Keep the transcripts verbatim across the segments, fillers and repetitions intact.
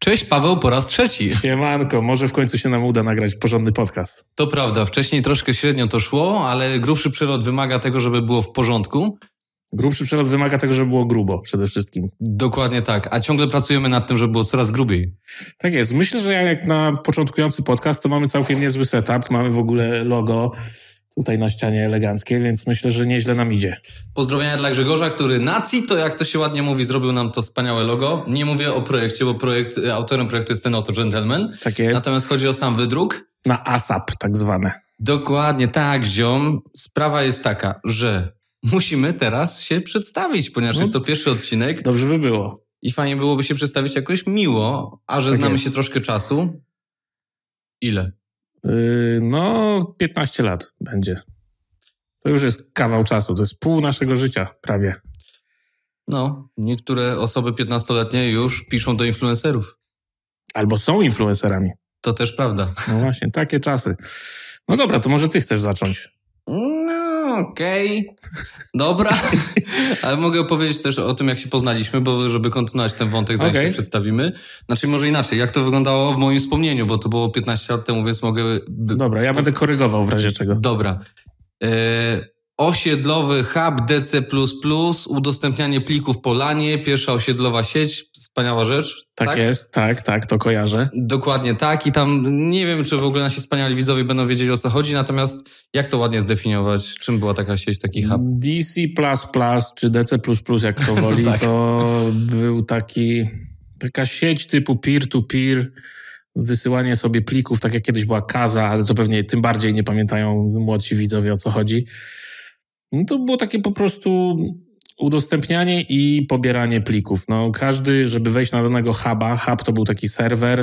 Cześć Paweł po raz trzeci. Siemanko, może w końcu się nam uda nagrać porządny podcast. To prawda, wcześniej troszkę średnio to szło, ale grubszy przelot wymaga tego, żeby było w porządku. Grubszy przelot wymaga tego, żeby było grubo przede wszystkim. Dokładnie tak, a ciągle pracujemy nad tym, żeby było coraz grubiej. Tak jest. Myślę, że jak na początkujący podcast, to mamy całkiem niezły setup. Mamy w ogóle logo tutaj na ścianie eleganckie, więc myślę, że nieźle nam idzie. Pozdrowienia dla Grzegorza, który na C I T O, jak to się ładnie mówi, zrobił nam to wspaniałe logo. Nie mówię o projekcie, bo projekt, autorem projektu jest ten oto gentleman. Tak jest. Natomiast chodzi o sam wydruk. Na ASAP tak zwane. Dokładnie tak, ziom. Sprawa jest taka, że musimy teraz się przedstawić, ponieważ no, jest to pierwszy odcinek. Dobrze by było. I fajnie byłoby się przedstawić jakoś miło, a że tak znamy jest. się troszkę czasu. Ile? Yy, no, piętnaście lat będzie. To już jest kawał czasu, to jest pół naszego życia prawie. No, niektóre osoby piętnastoletnie już piszą do influencerów. Albo są influencerami. To też prawda. No właśnie, takie czasy. No dobra, to może ty chcesz zacząć. No, okej. Okay. Dobra. Ale mogę opowiedzieć też o tym, jak się poznaliśmy, bo żeby kontynuować ten wątek, zanim okay. się przedstawimy. Znaczy może inaczej, jak to wyglądało w moim wspomnieniu, bo to było piętnaście lat temu, więc mogę... Dobra, ja będę korygował w razie czego. Dobra. E... Osiedlowy hub D C plus plus, udostępnianie plików po lanie, pierwsza osiedlowa sieć, wspaniała rzecz. Tak, tak jest, tak, tak, to kojarzę. Dokładnie tak i tam nie wiem, czy w ogóle nasi wspaniali widzowie będą wiedzieli, o co chodzi, natomiast jak to ładnie zdefiniować, czym była taka sieć, taki hub? D C plus plus, czy D C plus plus, jak to woli, tak. To był taki, taka sieć typu peer-to-peer, wysyłanie sobie plików, tak jak kiedyś była Kaza, ale to pewnie tym bardziej nie pamiętają młodsi widzowie, o co chodzi. No to było takie po prostu udostępnianie i pobieranie plików. No każdy, żeby wejść na danego huba, hub to był taki serwer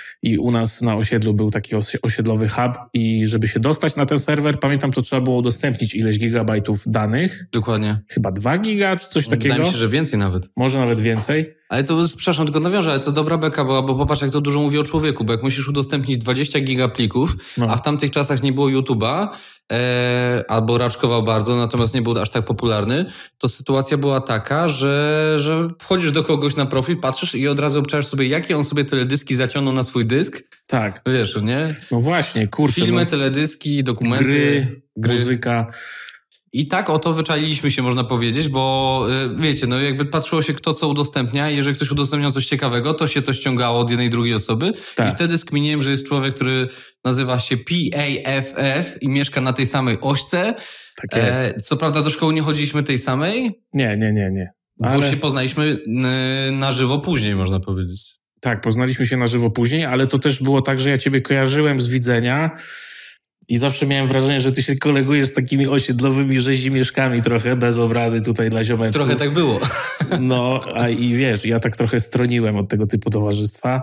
i u nas na osiedlu był taki osiedlowy hub i żeby się dostać na ten serwer, pamiętam, to trzeba było udostępnić ileś gigabajtów danych. Dokładnie. Chyba dwa giga czy coś takiego. Wydaje mi się, że więcej nawet. Może nawet więcej. Ale to, przepraszam, tylko nawiążę, ale to dobra beka była, bo popatrz, jak to dużo mówi o człowieku, bo jak musisz udostępnić dwadzieścia giga plików, no. a w tamtych czasach nie było YouTube'a, e, albo raczkował bardzo, natomiast nie był aż tak popularny, to sytuacja była taka, że, że wchodzisz do kogoś na profil, patrzysz i od razu obczajasz sobie, jakie on sobie teledyski zaciągnął na swój dysk. Tak. Wiesz, nie? No właśnie, kurczę. Filmy, no, teledyski, dokumenty. Gry, gry, muzyka. I tak oto wyczailiśmy się, można powiedzieć, bo yy, wiecie, no jakby patrzyło się, kto co udostępnia i jeżeli ktoś udostępniał coś ciekawego, to się to ściągało od jednej, drugiej osoby. Tak. I wtedy skminiłem, że jest człowiek, który nazywa się P A F F i mieszka na tej samej ośce. Tak jest. E, co prawda do szkoły nie chodziliśmy tej samej. Nie, nie, nie, nie. Ale... Bo się poznaliśmy yy, na żywo później, można powiedzieć. Tak, poznaliśmy się na żywo później, ale to też było tak, że ja ciebie kojarzyłem z widzenia. I zawsze miałem wrażenie, że ty się kolegujesz z takimi osiedlowymi rzezimieszkami trochę, bez obrazy tutaj dla ziomeczków. Trochę tak było. No, a i wiesz, ja tak trochę stroniłem od tego typu towarzystwa,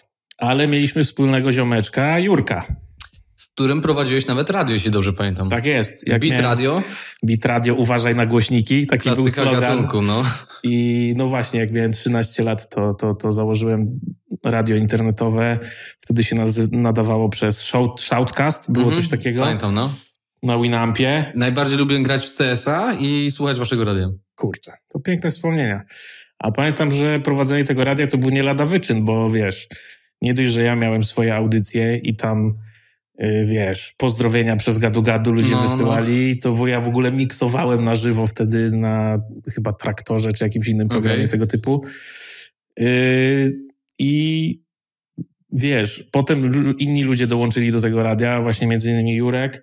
ale mieliśmy wspólnego ziomeczka, Jurka. Z którym prowadziłeś nawet radio, jeśli dobrze pamiętam. Tak jest. Jak Beat miałem... Radio. Beat Radio, uważaj na głośniki, taki Klasyka był slogan. Gatunku, no. I no właśnie, jak miałem trzynaście lat, to, to, to założyłem radio internetowe. Wtedy się naz- nadawało przez shout, Shoutcast, było mm-hmm. coś takiego. Pamiętam, no. Na Winampie. Najbardziej lubię grać w C S a i słuchać waszego radia. Kurczę, to piękne wspomnienia. A pamiętam, że prowadzenie tego radia to był nie lada wyczyn, bo wiesz, nie dość, że ja miałem swoje audycje i tam yy, wiesz, pozdrowienia przez gadu-gadu ludzie no, wysyłali, no. To ja w ogóle miksowałem na żywo wtedy na chyba Traktorze czy jakimś innym programie okay. tego typu. Yy, I wiesz, potem inni ludzie dołączyli do tego radia, właśnie między innymi Jurek.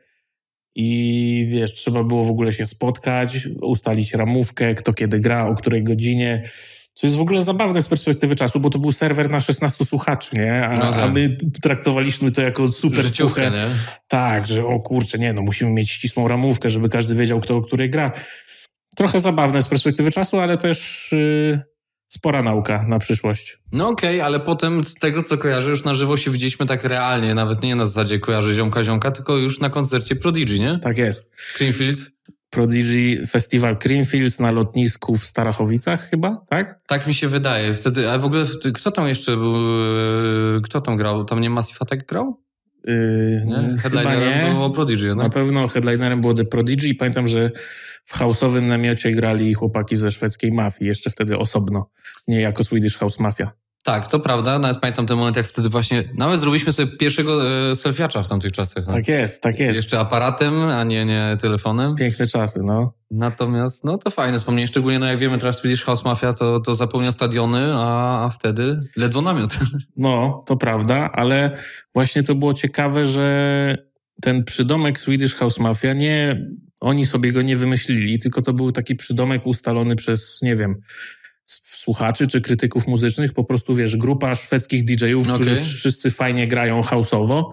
I wiesz, trzeba było w ogóle się spotkać, ustalić ramówkę, kto kiedy gra, o której godzinie. Co jest w ogóle zabawne z perspektywy czasu, bo to był serwer na szesnastu słuchaczy, nie? A, a my traktowaliśmy to jako super życiówkę, nie? Tak, że o kurczę, nie, no musimy mieć ścisłą ramówkę, żeby każdy wiedział, kto o której gra. Trochę zabawne z perspektywy czasu, ale też yy, spora nauka na przyszłość. No okej, okay, ale potem z tego, co kojarzę, już na żywo się widzieliśmy tak realnie, nawet nie na zasadzie kojarzy ziomka ziomka, tylko już na koncercie Prodigy, nie? Tak jest. Creamfields. Prodigy, festiwal Creamfields na lotnisku w Starachowicach chyba, tak? Tak mi się wydaje. Wtedy, ale w ogóle kto tam jeszcze był, kto tam grał? Tam nie Massive Attack grał? Yy, nie? Headlinerem było Prodigy, no? Na pewno headlinerem było The Prodigy i pamiętam, że w house'owym namiocie grali chłopaki ze szwedzkiej mafii, jeszcze wtedy osobno, nie jako Swedish House Mafia. Tak, to prawda. Nawet pamiętam ten moment, jak wtedy właśnie... Nawet zrobiliśmy sobie pierwszego e, selfiacza w tamtych czasach. No. Tak jest, tak jest. Jeszcze aparatem, a nie, nie telefonem. Piękne czasy, no. Natomiast, no to fajne wspomnienie. Szczególnie, no jak wiemy, teraz Swedish House Mafia to, to zapełnia stadiony, a, a wtedy ledwo namiot. No, to prawda, ale właśnie to było ciekawe, że ten przydomek Swedish House Mafia, nie, oni sobie go nie wymyślili, tylko to był taki przydomek ustalony przez, nie wiem, słuchaczy czy krytyków muzycznych, po prostu, wiesz, grupa szwedzkich didżejów, okay. którzy wszyscy fajnie grają house'owo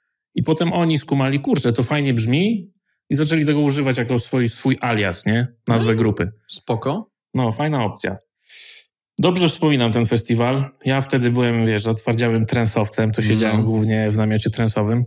i potem oni skumali, kurczę, to fajnie brzmi i zaczęli tego używać jako swój, swój alias, nie? Nazwę grupy. Spoko. No, fajna opcja. Dobrze wspominam ten festiwal. Ja wtedy byłem, wiesz, zatwardziałym trensowcem, to siedziałem no. głównie w namiocie trensowym,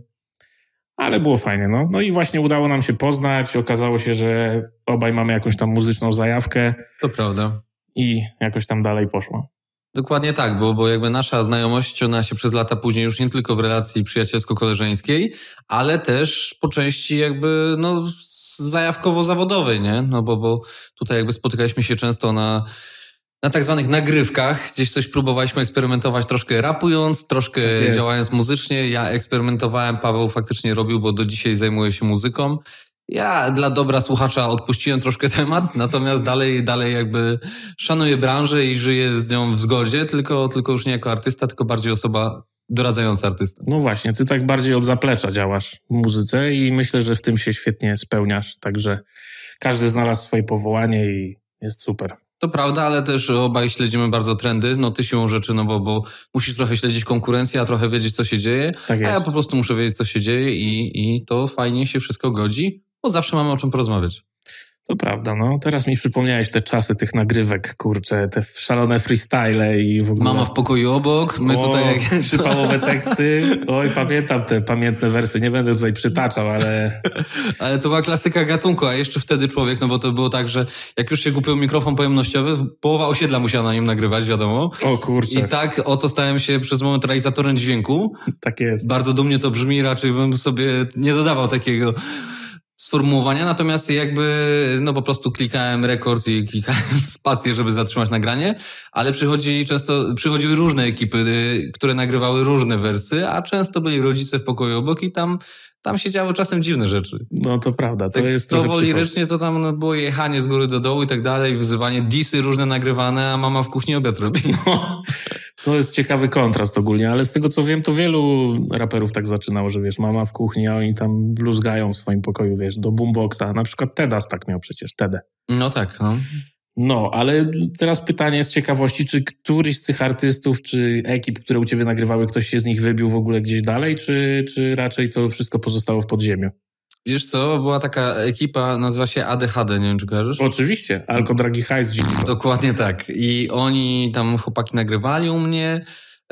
ale było fajnie, no. No i właśnie udało nam się poznać, okazało się, że obaj mamy jakąś tam muzyczną zajawkę. To prawda. I jakoś tam dalej poszło. Dokładnie tak, bo, bo jakby nasza znajomość, ona się przez lata później już nie tylko w relacji przyjacielsko-koleżeńskiej, ale też po części jakby, no, zajawkowo-zawodowej, nie? No bo, bo tutaj jakby spotykaliśmy się często na, na tak zwanych nagrywkach, gdzieś coś próbowaliśmy eksperymentować troszkę rapując, troszkę tak działając muzycznie. Ja eksperymentowałem, Paweł faktycznie robił, bo do dzisiaj zajmuje się muzyką. Ja dla dobra słuchacza odpuściłem troszkę temat, natomiast dalej, dalej jakby szanuję branżę i żyję z nią w zgodzie, tylko, tylko już nie jako artysta, tylko bardziej osoba doradzająca artystom. No właśnie, ty tak bardziej od zaplecza działasz w muzyce i myślę, że w tym się świetnie spełniasz, także każdy znalazł swoje powołanie i jest super. To prawda, ale też obaj śledzimy bardzo trendy, no ty siłą rzeczy, no bo, bo musisz trochę śledzić konkurencję, a trochę wiedzieć, co się dzieje, tak jest. A ja po prostu muszę wiedzieć, co się dzieje i, i to fajnie się wszystko godzi, bo zawsze mamy o czym porozmawiać. To prawda, no. Teraz mi przypomniałeś te czasy tych nagrywek, kurczę, te szalone freestyle i w ogóle... Mama w pokoju obok, my o, tutaj... Jak... przypałowe teksty. Oj, pamiętam te pamiętne wersy, nie będę tutaj przytaczał, ale... Ale to była klasyka gatunku, a jeszcze wtedy człowiek, no bo to było tak, że jak już się kupił mikrofon pojemnościowy, połowa osiedla musiała na nim nagrywać, wiadomo. O kurczę. I tak oto stałem się przez moment realizatorem dźwięku. Tak jest. Bardzo dumnie to brzmi, raczej bym sobie nie dodawał takiego... sformułowania, natomiast jakby no po prostu klikałem rekord i klikałem spację, żeby zatrzymać nagranie, ale przychodzi często, przychodziły różne ekipy, które nagrywały różne wersy, a często byli rodzice w pokoju obok i tam tam się działy czasem dziwne rzeczy. No to prawda, to tak jest trochę lirycznie to tam no, było jechanie z góry do dołu i tak dalej, wyzywanie, disy różne nagrywane, a mama w kuchni obiad robi. No, to jest ciekawy kontrast ogólnie, ale z tego co wiem, to wielu raperów tak zaczynało, że wiesz, mama w kuchni, a oni tam bluzgają w swoim pokoju, wiesz, do boomboxa. Na przykład Tedas tak miał przecież, Tede. No tak, no. No, ale teraz pytanie z ciekawości, czy któryś z tych artystów, czy ekip, które u ciebie nagrywały, ktoś się z nich wybił w ogóle gdzieś dalej, czy, czy raczej to wszystko pozostało w podziemiu? Wiesz co, była taka ekipa, nazywa się A D H D, nie wiem czy kojarzysz? Oczywiście, Alko Dragi Hajs. Dokładnie tak. I oni tam chłopaki nagrywali u mnie.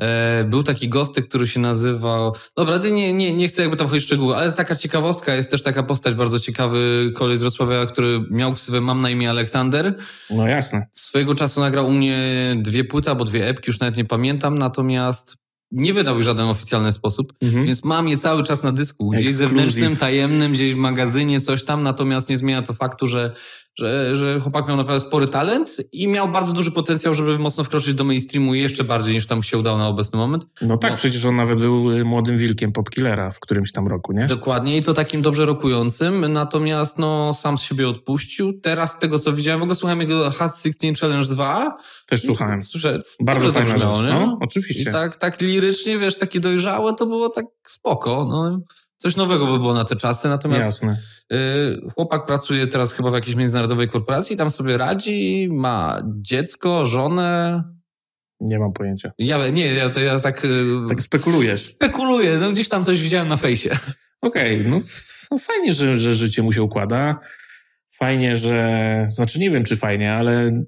Był taki gostek, który się nazywał... Dobra, nie, nie, nie chcę jakby tam wchodzić w szczegóły, ale jest taka ciekawostka, jest też taka postać bardzo ciekawy, koleś z Wrocławia, który miał ksywę, mam na imię Aleksander. No jasne. Swojego czasu nagrał u mnie dwie płyty, albo dwie epki, już nawet nie pamiętam, natomiast nie wydał ich w żaden oficjalny sposób, mhm. więc mam je cały czas na dysku, gdzieś Exclusive. zewnętrznym, tajemnym, gdzieś w magazynie, coś tam, natomiast nie zmienia to faktu, że Że, że chłopak miał naprawdę spory talent i miał bardzo duży potencjał, żeby mocno wkroczyć do mainstreamu jeszcze bardziej niż tam się udało na obecny moment. No tak, no. Przecież on nawet był młodym wilkiem Popkillera w którymś tam roku, nie? Dokładnie i to takim dobrze rokującym, natomiast no sam z siebie odpuścił. Teraz z tego co widziałem, w ogóle słuchałem jego Hot szesnaście Challenge dwa. Też słuchałem. Słyszę, bardzo fajna rzecz, no oczywiście. I tak, tak lirycznie, wiesz, takie dojrzałe, to było tak spoko, no. Coś nowego by było na te czasy, natomiast Jasne. Y, chłopak pracuje teraz chyba w jakiejś międzynarodowej korporacji, tam sobie radzi, ma dziecko, żonę. Nie mam pojęcia. Ja, nie, ja, to ja tak... Y, tak spekulujesz. Spekuluję, no gdzieś tam coś widziałem na fejsie. Okej, okay, no, no fajnie, że, że życie mu się układa. Fajnie, że... Znaczy nie wiem, czy fajnie, ale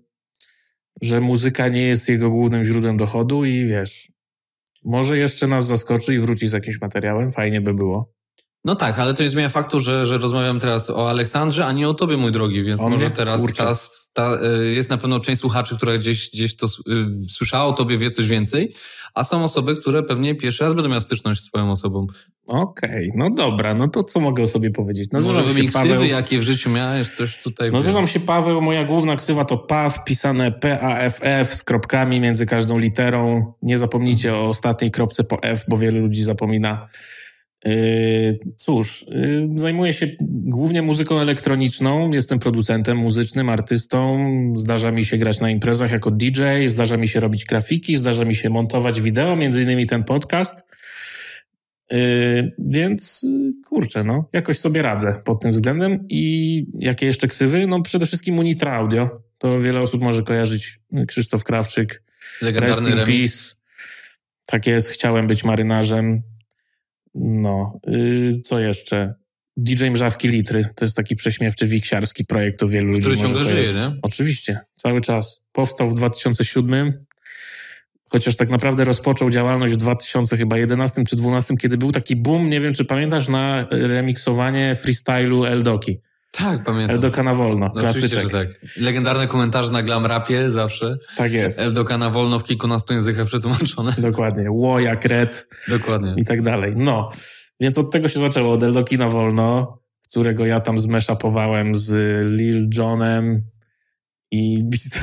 że muzyka nie jest jego głównym źródłem dochodu i wiesz... Może jeszcze nas zaskoczy i wróci z jakimś materiałem, fajnie by było. No tak, ale to nie zmienia faktu, że, że rozmawiam teraz o Aleksandrze, a nie o tobie, mój drogi, więc o może mnie? teraz Kurczę. czas, ta, jest na pewno część słuchaczy, która gdzieś, gdzieś to y, słyszała o tobie, wie coś więcej, a są osoby, które pewnie pierwszy raz będą miały styczność z swoją osobą. Okej, okay, no dobra, no to co mogę o sobie powiedzieć? Nazywam może wymień się Paweł. ksywy, jakie w życiu miałeś, coś tutaj... Nazywam się Paweł, moja główna ksywa to P A W, pisane P A F F z kropkami między każdą literą. Nie zapomnijcie o ostatniej kropce po F, bo wielu ludzi zapomina. Yy, cóż, yy, zajmuję się głównie muzyką elektroniczną, jestem producentem muzycznym, artystą, zdarza mi się grać na imprezach jako D J, zdarza mi się robić grafiki, zdarza mi się montować wideo, między innymi ten podcast, yy, więc kurczę, no, jakoś sobie radzę pod tym względem. I jakie jeszcze ksywy? No przede wszystkim Unitra Audio, to wiele osób może kojarzyć, Krzysztof Krawczyk, legendarny Rest in remix. Peace, tak jest, chciałem być marynarzem. No, yy, co jeszcze? D J Mrzawki Litry, to jest taki prześmiewczy wiksiarski projekt, to wielu ludzi Który może ciągle kojarzyć. żyje, nie? Oczywiście, cały czas. Powstał w dwa tysiące siódmym, chociaż tak naprawdę rozpoczął działalność w dwa tysiące jedenastym czy dwunastym, kiedy był taki boom, nie wiem czy pamiętasz, na remiksowanie freestylu Eldoki. Tak, pamiętam. Eldoka na wolno, no, klasyczek. Oczywiście, że tak. Legendarne komentarze na glam rapie zawsze. Tak jest. Eldoka na wolno w kilkunastu językach przetłumaczone. Dokładnie. Ło jak red. Dokładnie. I tak dalej. No, więc od tego się zaczęło, od Eldoki na wolno, którego ja tam zmeszapowałem z Lil Jonem i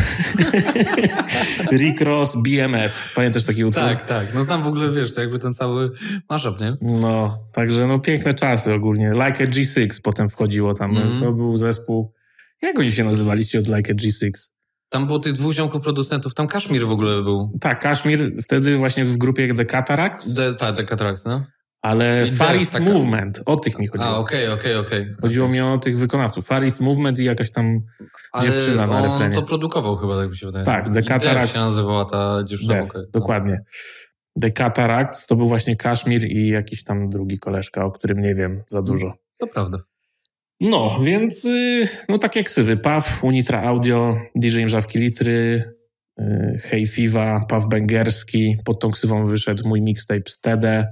Rick Ross, B M F. Pamiętasz taki utwór? Tak, tak. No znam w ogóle, wiesz, to jakby ten cały mashup, nie? No, także no piękne czasy ogólnie. Like a G sześć potem wchodziło tam. Mm. To był zespół... Jak oni się nazywaliście od Like a G sześć? Tam było tych dwóch ziomków producentów. Tam Kaszmir w ogóle był. Tak, Kaszmir wtedy właśnie w grupie The Cataracts. De, tak, The Cataracts, no. Ale I Far East taka... Movement, o tych mi chodziło. A, okej, okay, okej, okay, okej. Okay. Chodziło mi o tych wykonawców. Far East Movement i jakaś tam ale dziewczyna na refrenie. on to produkował chyba, tak mi się wydaje. Tak, The Cataracts. się nazywała ta dziewczyna. Def, okay, dokładnie. No. The Cataracts to był właśnie Kaszmir i jakiś tam drugi koleżka, o którym nie wiem za dużo. To prawda. No, więc no takie ksywy. P A W, Unitra Audio, D J Mrzawki Litry, Hey Fiva, Paw Bęgerski. Pod tą ksywą wyszedł mój mixtape Stede.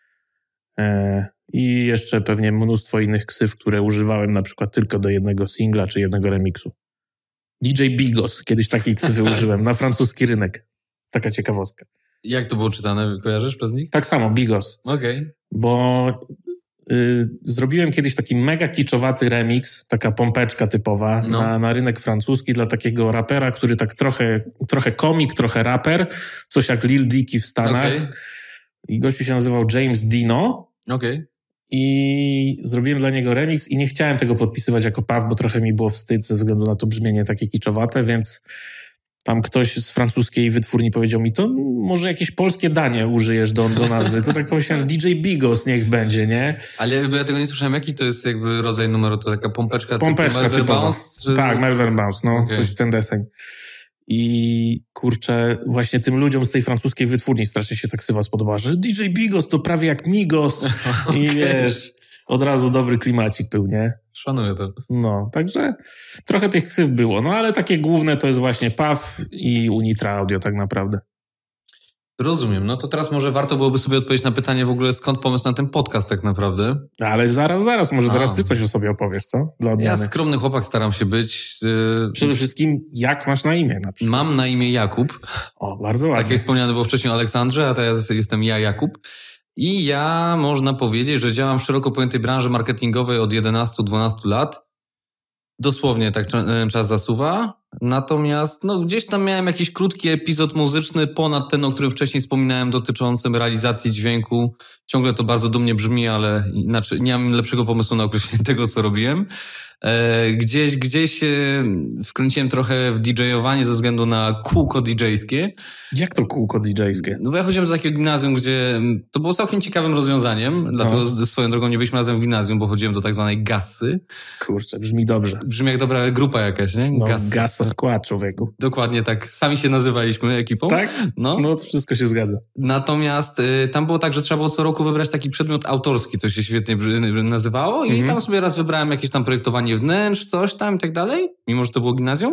I jeszcze pewnie mnóstwo innych ksyw, które używałem na przykład tylko do jednego singla czy jednego remiksu. D J Bigos, kiedyś takiej ksywy użyłem na francuski rynek. Taka ciekawostka. Jak to było czytane? Kojarzysz przez nich? Tak samo, Bigos. Okej. Okay. Bo y, zrobiłem kiedyś taki mega kiczowaty remix, taka pompeczka typowa no. na, na rynek francuski dla takiego rapera, który tak trochę, trochę komik, trochę raper, coś jak Lil Dicky w Stanach. Okay. I gościu się nazywał James Dino. Okej. Okay. I zrobiłem dla niego remix i nie chciałem tego podpisywać jako P A W, bo trochę mi było wstyd ze względu na to brzmienie takie kiczowate, więc tam ktoś z francuskiej wytwórni powiedział mi, to może jakieś polskie danie użyjesz do, do nazwy. To tak pomyślałem, D J Bigos niech będzie, nie? Ale jakby ja tego nie słyszałem, jaki to jest jakby rodzaj numeru, to taka pompeczka, pompeczka typu typowa. Bounce? Czy... Tak, Melbourne Bounce, no okay. Coś w ten deseń. I kurczę, właśnie tym ludziom z tej francuskiej wytwórni strasznie się ta ksywa spodobała, że D J Bigos to prawie jak Migos. I wiesz, od razu dobry klimacik był, nie? Szanuję to. No, także trochę tych ksyw było, no ale takie główne to jest właśnie P A W i Unitra Audio tak naprawdę. Rozumiem, no to teraz może warto byłoby sobie odpowiedzieć na pytanie w ogóle, skąd pomysł na ten podcast tak naprawdę. Ale zaraz, zaraz, może A. teraz ty coś o sobie opowiesz, co? Dla ja skromny chłopak staram się być. Yy... Przede wszystkim, jak masz na imię na przykład? Mam na imię Jakub. O, bardzo ładnie. Tak jak wspomniane było wcześniej o Aleksandrze, a teraz jestem ja, Jakub. I ja, można powiedzieć, że działam w szeroko pojętej branży marketingowej od jedenastu dwunastu lat. Dosłownie tak czas zasuwa. Natomiast no, gdzieś tam miałem jakiś krótki epizod muzyczny ponad ten, o którym wcześniej wspominałem, dotyczący realizacji dźwięku. Ciągle to bardzo dumnie brzmi, ale inaczej, nie mam lepszego pomysłu na określenie tego, co robiłem. E, gdzieś, gdzieś e, wkręciłem trochę w didżejowanie ze względu na kółko didżejskie. Jak to kółko didżejskie? No bo ja chodziłem do takiego gimnazjum, gdzie to było całkiem ciekawym rozwiązaniem, no. Dlatego swoją drogą nie byliśmy razem w gimnazjum, bo chodziłem do tak zwanej gassy. Kurczę, brzmi dobrze. Brzmi jak dobra grupa jakaś, nie? No, gassa skład, człowieku. Dokładnie tak. Sami się nazywaliśmy ekipą. Tak? No, no to wszystko się zgadza. Natomiast y, tam było tak, że trzeba było co roku wybrać taki przedmiot autorski, to się świetnie nazywało i mhm. tam sobie raz wybrałem jakieś tam projektowanie wnętrz, coś tam i tak dalej, mimo że to było gimnazjum.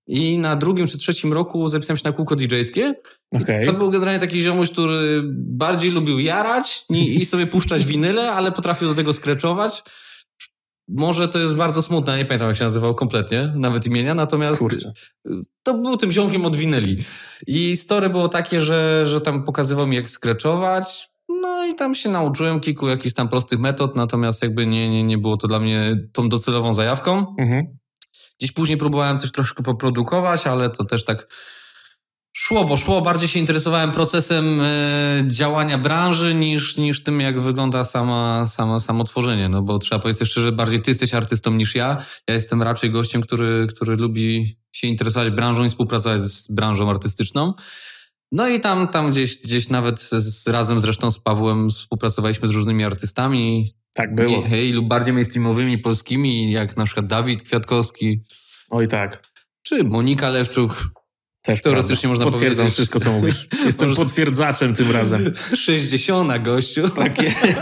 i na drugim czy trzecim roku zapisałem się na kółko didżejskie. Okay. To był generalnie taki ziomuś, który bardziej lubił jarać i sobie puszczać winyle, ale potrafił do tego skreczować. Może to jest bardzo smutne, nie pamiętam jak się nazywał kompletnie, nawet imienia, natomiast Kurczę. to był tym ziomkiem od winyli. I story było takie, że, że tam pokazywał mi jak skreczować, no i tam się nauczyłem kilku jakichś tam prostych metod, natomiast jakby nie, nie, nie było to dla mnie tą docelową zajawką. Mhm. Gdzieś później próbowałem coś troszkę poprodukować, ale to też tak szło, bo szło. Bardziej się interesowałem procesem e, działania branży niż, niż tym, jak wygląda sama, sama, samo tworzenie. No bo trzeba powiedzieć szczerze, bardziej ty jesteś artystą niż ja. Ja jestem raczej gościem, który, który lubi się interesować branżą i współpracować z branżą artystyczną. No i tam, tam gdzieś, gdzieś nawet z, razem zresztą z Pawłem współpracowaliśmy z różnymi artystami. Tak było. I, hej, lub bardziej mainstreamowymi polskimi, jak na przykład Dawid Kwiatkowski. Oj tak. Czy Monika Lewczuk. Też teoretycznie prawda. można Potwierdzam powiedzieć. wszystko, co mówisz. Jestem Może... potwierdzaczem tym razem. sześćdziesiąt gościu. Tak jest.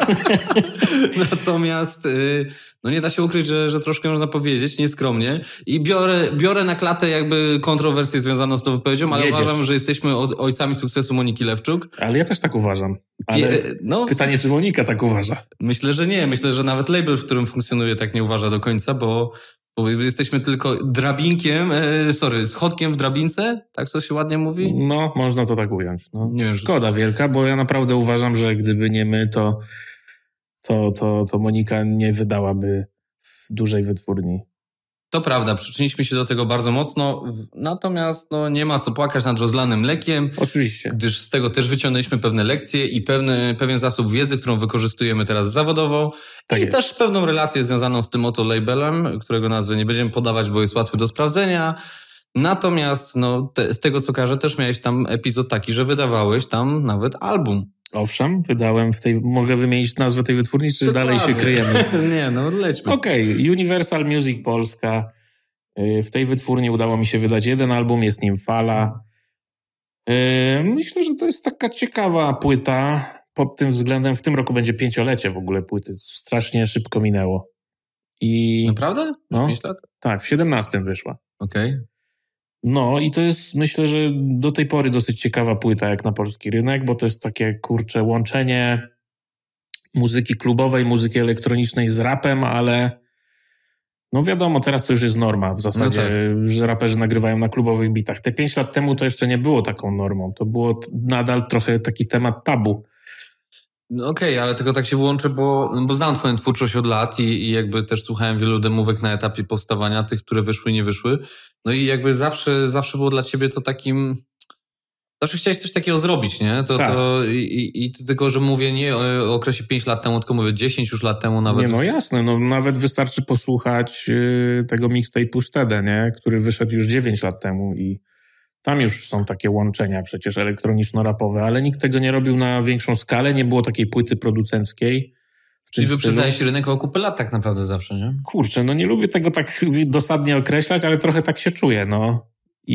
Natomiast no nie da się ukryć, że, że troszkę można powiedzieć, nieskromnie. I biorę, biorę na klatę jakby kontrowersję związaną z tą wypowiedzią, ale Jedziesz. uważam, że jesteśmy ojcami sukcesu Moniki Lewczuk. Ale ja też tak uważam. Ale no, pytanie, czy Monika tak uważa? Myślę, że nie. Myślę, że nawet label, w którym funkcjonuje, tak nie uważa do końca, bo Bo jesteśmy tylko drabinkiem, e, sorry, schodkiem w drabince, tak to się ładnie mówi? No, można to tak ująć. No, nie wiem, szkoda że... wielka, bo ja naprawdę uważam, że gdyby nie my, to, to, to, to Monika nie wydałaby w dużej wytwórni. To prawda, przyczyniliśmy się do tego bardzo mocno, natomiast no, nie ma co płakać nad rozlanym mlekiem. Oczywiście. Gdyż z tego też wyciągnęliśmy pewne lekcje i pewny, pewien zasób wiedzy, którą wykorzystujemy teraz zawodowo. Tak I jest. Też pewną relację związaną z tym oto labelem, którego nazwy nie będziemy podawać, bo jest łatwy do sprawdzenia. Natomiast no, te, z tego co kojarzę, też miałeś tam epizod taki, że wydawałeś tam nawet album. Owszem, wydałem w tej... Mogę wymienić nazwę tej wytwórni, czy dalej się kryjemy? Nie, no lećmy. Okej, okay. Universal Music Polska. W tej wytwórni udało mi się wydać jeden album, jest nim Fala. Myślę, że to jest taka ciekawa płyta. Pod tym względem w tym roku będzie pięciolecie w ogóle płyty. Strasznie szybko minęło. I... Naprawdę? Już no, pięć lat? Tak, w siedemnastym wyszła. Okej. Okay. No i to jest, myślę, że do tej pory dosyć ciekawa płyta jak na polski rynek, bo to jest takie, kurcze, łączenie muzyki klubowej, muzyki elektronicznej z rapem, ale no wiadomo, teraz to już jest norma w zasadzie, no tak. że raperzy nagrywają na klubowych bitach. Te pięć lat temu to jeszcze nie było taką normą, to było nadal trochę taki temat tabu. No okej, okay, ale tylko tak się włączę, bo, bo znam twoją twórczość od lat i, i jakby też słuchałem wielu demówek na etapie powstawania, tych, które wyszły i nie wyszły. No i jakby zawsze, zawsze było dla ciebie to takim... Zawsze chciałeś coś takiego zrobić, nie? To, tak. to i, i, i tylko, że mówię nie o okresie pięć lat temu, tylko mówię dziesięć już lat temu nawet. Nie, no jasne, no nawet wystarczy posłuchać yy, tego mixtape'u Stedę, nie? Który wyszedł już dziewięć lat temu i tam już są takie łączenia przecież elektroniczno-rapowe, ale nikt tego nie robił na większą skalę, nie było takiej płyty producenckiej. Czyli wyprzedzałeś rynek o kupę lat tak naprawdę zawsze, nie? Kurczę, no nie lubię tego tak dosadnie określać, ale trochę tak się czuję, no.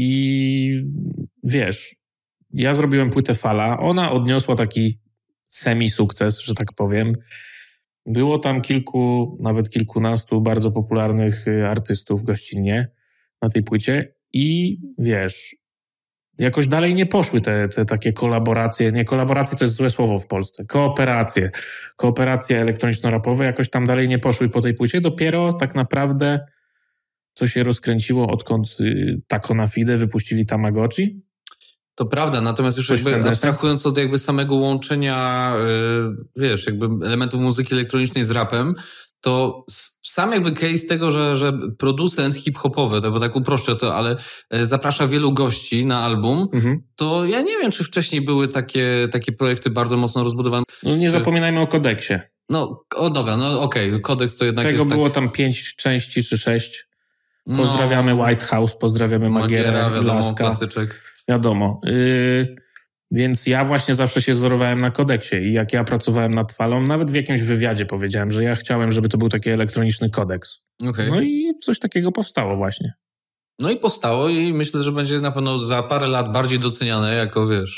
I wiesz, ja zrobiłem płytę Fala, ona odniosła taki semi-sukces, że tak powiem. Było tam kilku, nawet kilkunastu bardzo popularnych artystów gościnnie na tej płycie i wiesz... Jakoś dalej nie poszły te, te takie kolaboracje. Nie, kolaboracje to jest złe słowo w Polsce. Kooperacje. Kooperacje elektroniczno-rapowe jakoś tam dalej nie poszły po tej płycie. Dopiero tak naprawdę to się rozkręciło, odkąd y, Taco na Fide wypuścili Tamagotchi. To prawda, natomiast już jakby abstrahując od jakby samego łączenia, yy, wiesz, jakby elementów muzyki elektronicznej z rapem, to sam jakby case tego, że, że producent hip-hopowy, to bo tak uproszczę to, ale zaprasza wielu gości na album, mhm. to ja nie wiem, czy wcześniej były takie, takie projekty bardzo mocno rozbudowane. No nie czy... zapominajmy o Kodeksie. No, o dobra, no okej, okay. Kodeks to jednak tego jest było tak... tam pięć części czy sześć. Pozdrawiamy no, White House, pozdrawiamy Magierę, Magiera, wiadomo, Blaska. Klasyczek. Wiadomo. Yy... Więc ja właśnie zawsze się wzorowałem na Kodeksie i jak ja pracowałem nad Falą, nawet w jakimś wywiadzie powiedziałem, że ja chciałem, żeby to był taki elektroniczny kodeks. Okay. No i coś takiego powstało właśnie. No i powstało i myślę, że będzie na pewno za parę lat bardziej doceniane jako, wiesz,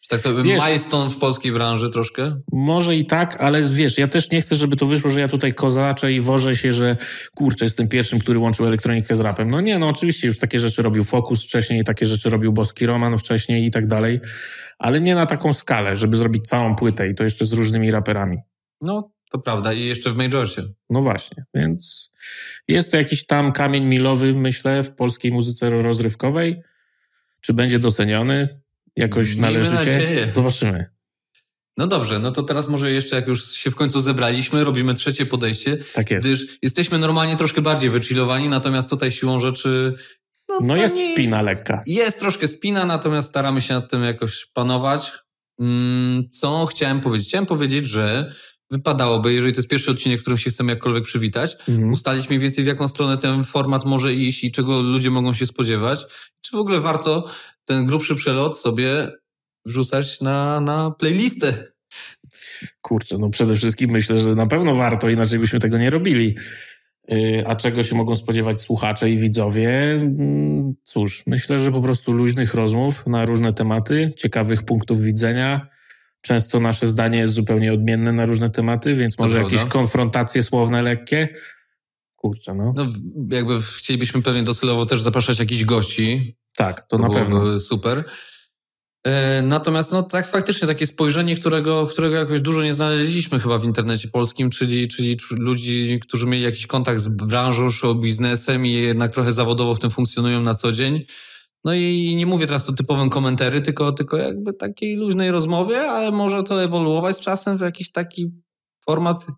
Tak to wiesz, milestone w polskiej branży troszkę? Może i tak, ale wiesz, ja też nie chcę, żeby to wyszło, że ja tutaj kozaczę i wożę się, że kurczę, jestem pierwszym, który łączył elektronikę z rapem. No nie, no oczywiście już takie rzeczy robił Focus wcześniej, takie rzeczy robił Boski Roman wcześniej i tak dalej, ale nie na taką skalę, żeby zrobić całą płytę i to jeszcze z różnymi raperami. No, to prawda i jeszcze w Majorsie. No właśnie, więc jest to jakiś tam kamień milowy, myślę, w polskiej muzyce rozrywkowej. Czy będzie doceniony jakoś należycie? Zobaczymy. No dobrze, no to teraz może jeszcze jak już się w końcu zebraliśmy, robimy trzecie podejście. Tak jest. Gdyż jesteśmy normalnie troszkę bardziej wychillowani, natomiast tutaj siłą rzeczy... No, no jest spina lekka. Jest troszkę spina, natomiast staramy się nad tym jakoś panować. Co chciałem powiedzieć? Chciałem powiedzieć, że wypadałoby, jeżeli to jest pierwszy odcinek, w którym się chcemy jakkolwiek przywitać, mhm. ustalić mniej więcej w jaką stronę ten format może iść i czego ludzie mogą się spodziewać. Czy w ogóle warto ten grubszy przelot sobie wrzucać na, na playlistę? Kurczę, no przede wszystkim myślę, że na pewno warto, inaczej byśmy tego nie robili. A czego się mogą spodziewać słuchacze i widzowie? Cóż, myślę, że po prostu luźnych rozmów na różne tematy, ciekawych punktów widzenia. Często nasze zdanie jest zupełnie odmienne na różne tematy, więc to może prawda. Jakieś konfrontacje słowne lekkie. Kurczę, no. No jakby chcielibyśmy pewnie docelowo też zapraszać jakichś gości. Tak, to, to na pewno. Super. E, natomiast no tak faktycznie takie spojrzenie, którego, którego jakoś dużo nie znaleźliśmy chyba w internecie polskim, czyli, czyli ludzi, którzy mieli jakiś kontakt z branżą, show biznesem i jednak trochę zawodowo w tym funkcjonują na co dzień. No i nie mówię teraz o typowym komentarzy, tylko, tylko jakby takiej luźnej rozmowie, ale może to ewoluować z czasem w jakiś taki format.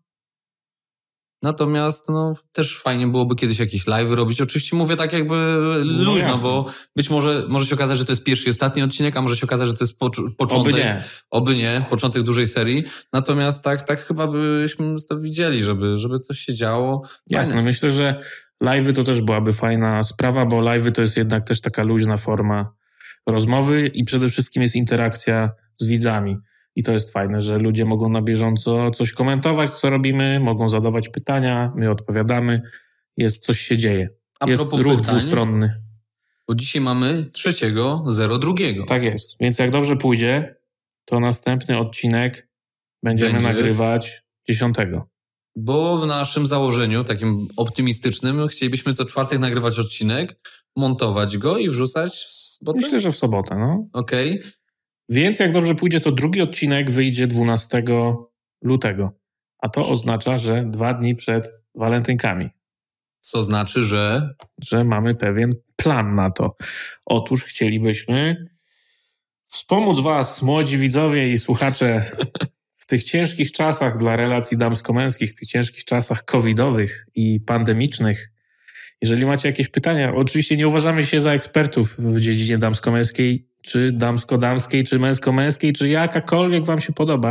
Natomiast no, też fajnie byłoby kiedyś jakieś live'y robić. Oczywiście mówię tak jakby luźno, no bo być może może się okazać, że to jest pierwszy i ostatni odcinek, a może się okazać, że to jest pocz- początek. Oby nie. Oby nie, początek dużej serii. Natomiast tak, tak chyba byśmy to widzieli, żeby, żeby coś się działo. Jasne, fajnie. Myślę, że live'y to też byłaby fajna sprawa, bo live'y to jest jednak też taka luźna forma rozmowy i przede wszystkim jest interakcja z widzami. I to jest fajne, że ludzie mogą na bieżąco coś komentować, co robimy, mogą zadawać pytania, my odpowiadamy, jest coś się dzieje. A jest ruch pytań, dwustronny. Bo dzisiaj mamy trzeciego zero drugiego. Tak jest, więc jak dobrze pójdzie, to następny odcinek będziemy Będzie. nagrywać dziesiątego. Bo w naszym założeniu, takim optymistycznym, chcielibyśmy co czwartek nagrywać odcinek, montować go i wrzucać w sobotę? Myślę, że w sobotę, no. Okej. Okay. Więc jak dobrze pójdzie, to drugi odcinek wyjdzie dwunastego lutego. A to oznacza, że dwa dni przed walentynkami. Co znaczy, że? Że mamy pewien plan na to. Otóż chcielibyśmy wspomóc was, młodzi widzowie i słuchacze, w tych ciężkich czasach dla relacji damsko-męskich, w tych ciężkich czasach covidowych i pandemicznych. Jeżeli macie jakieś pytania, oczywiście nie uważamy się za ekspertów w dziedzinie damsko-męskiej, czy damsko-damskiej, czy męsko-męskiej, czy jakakolwiek wam się podoba.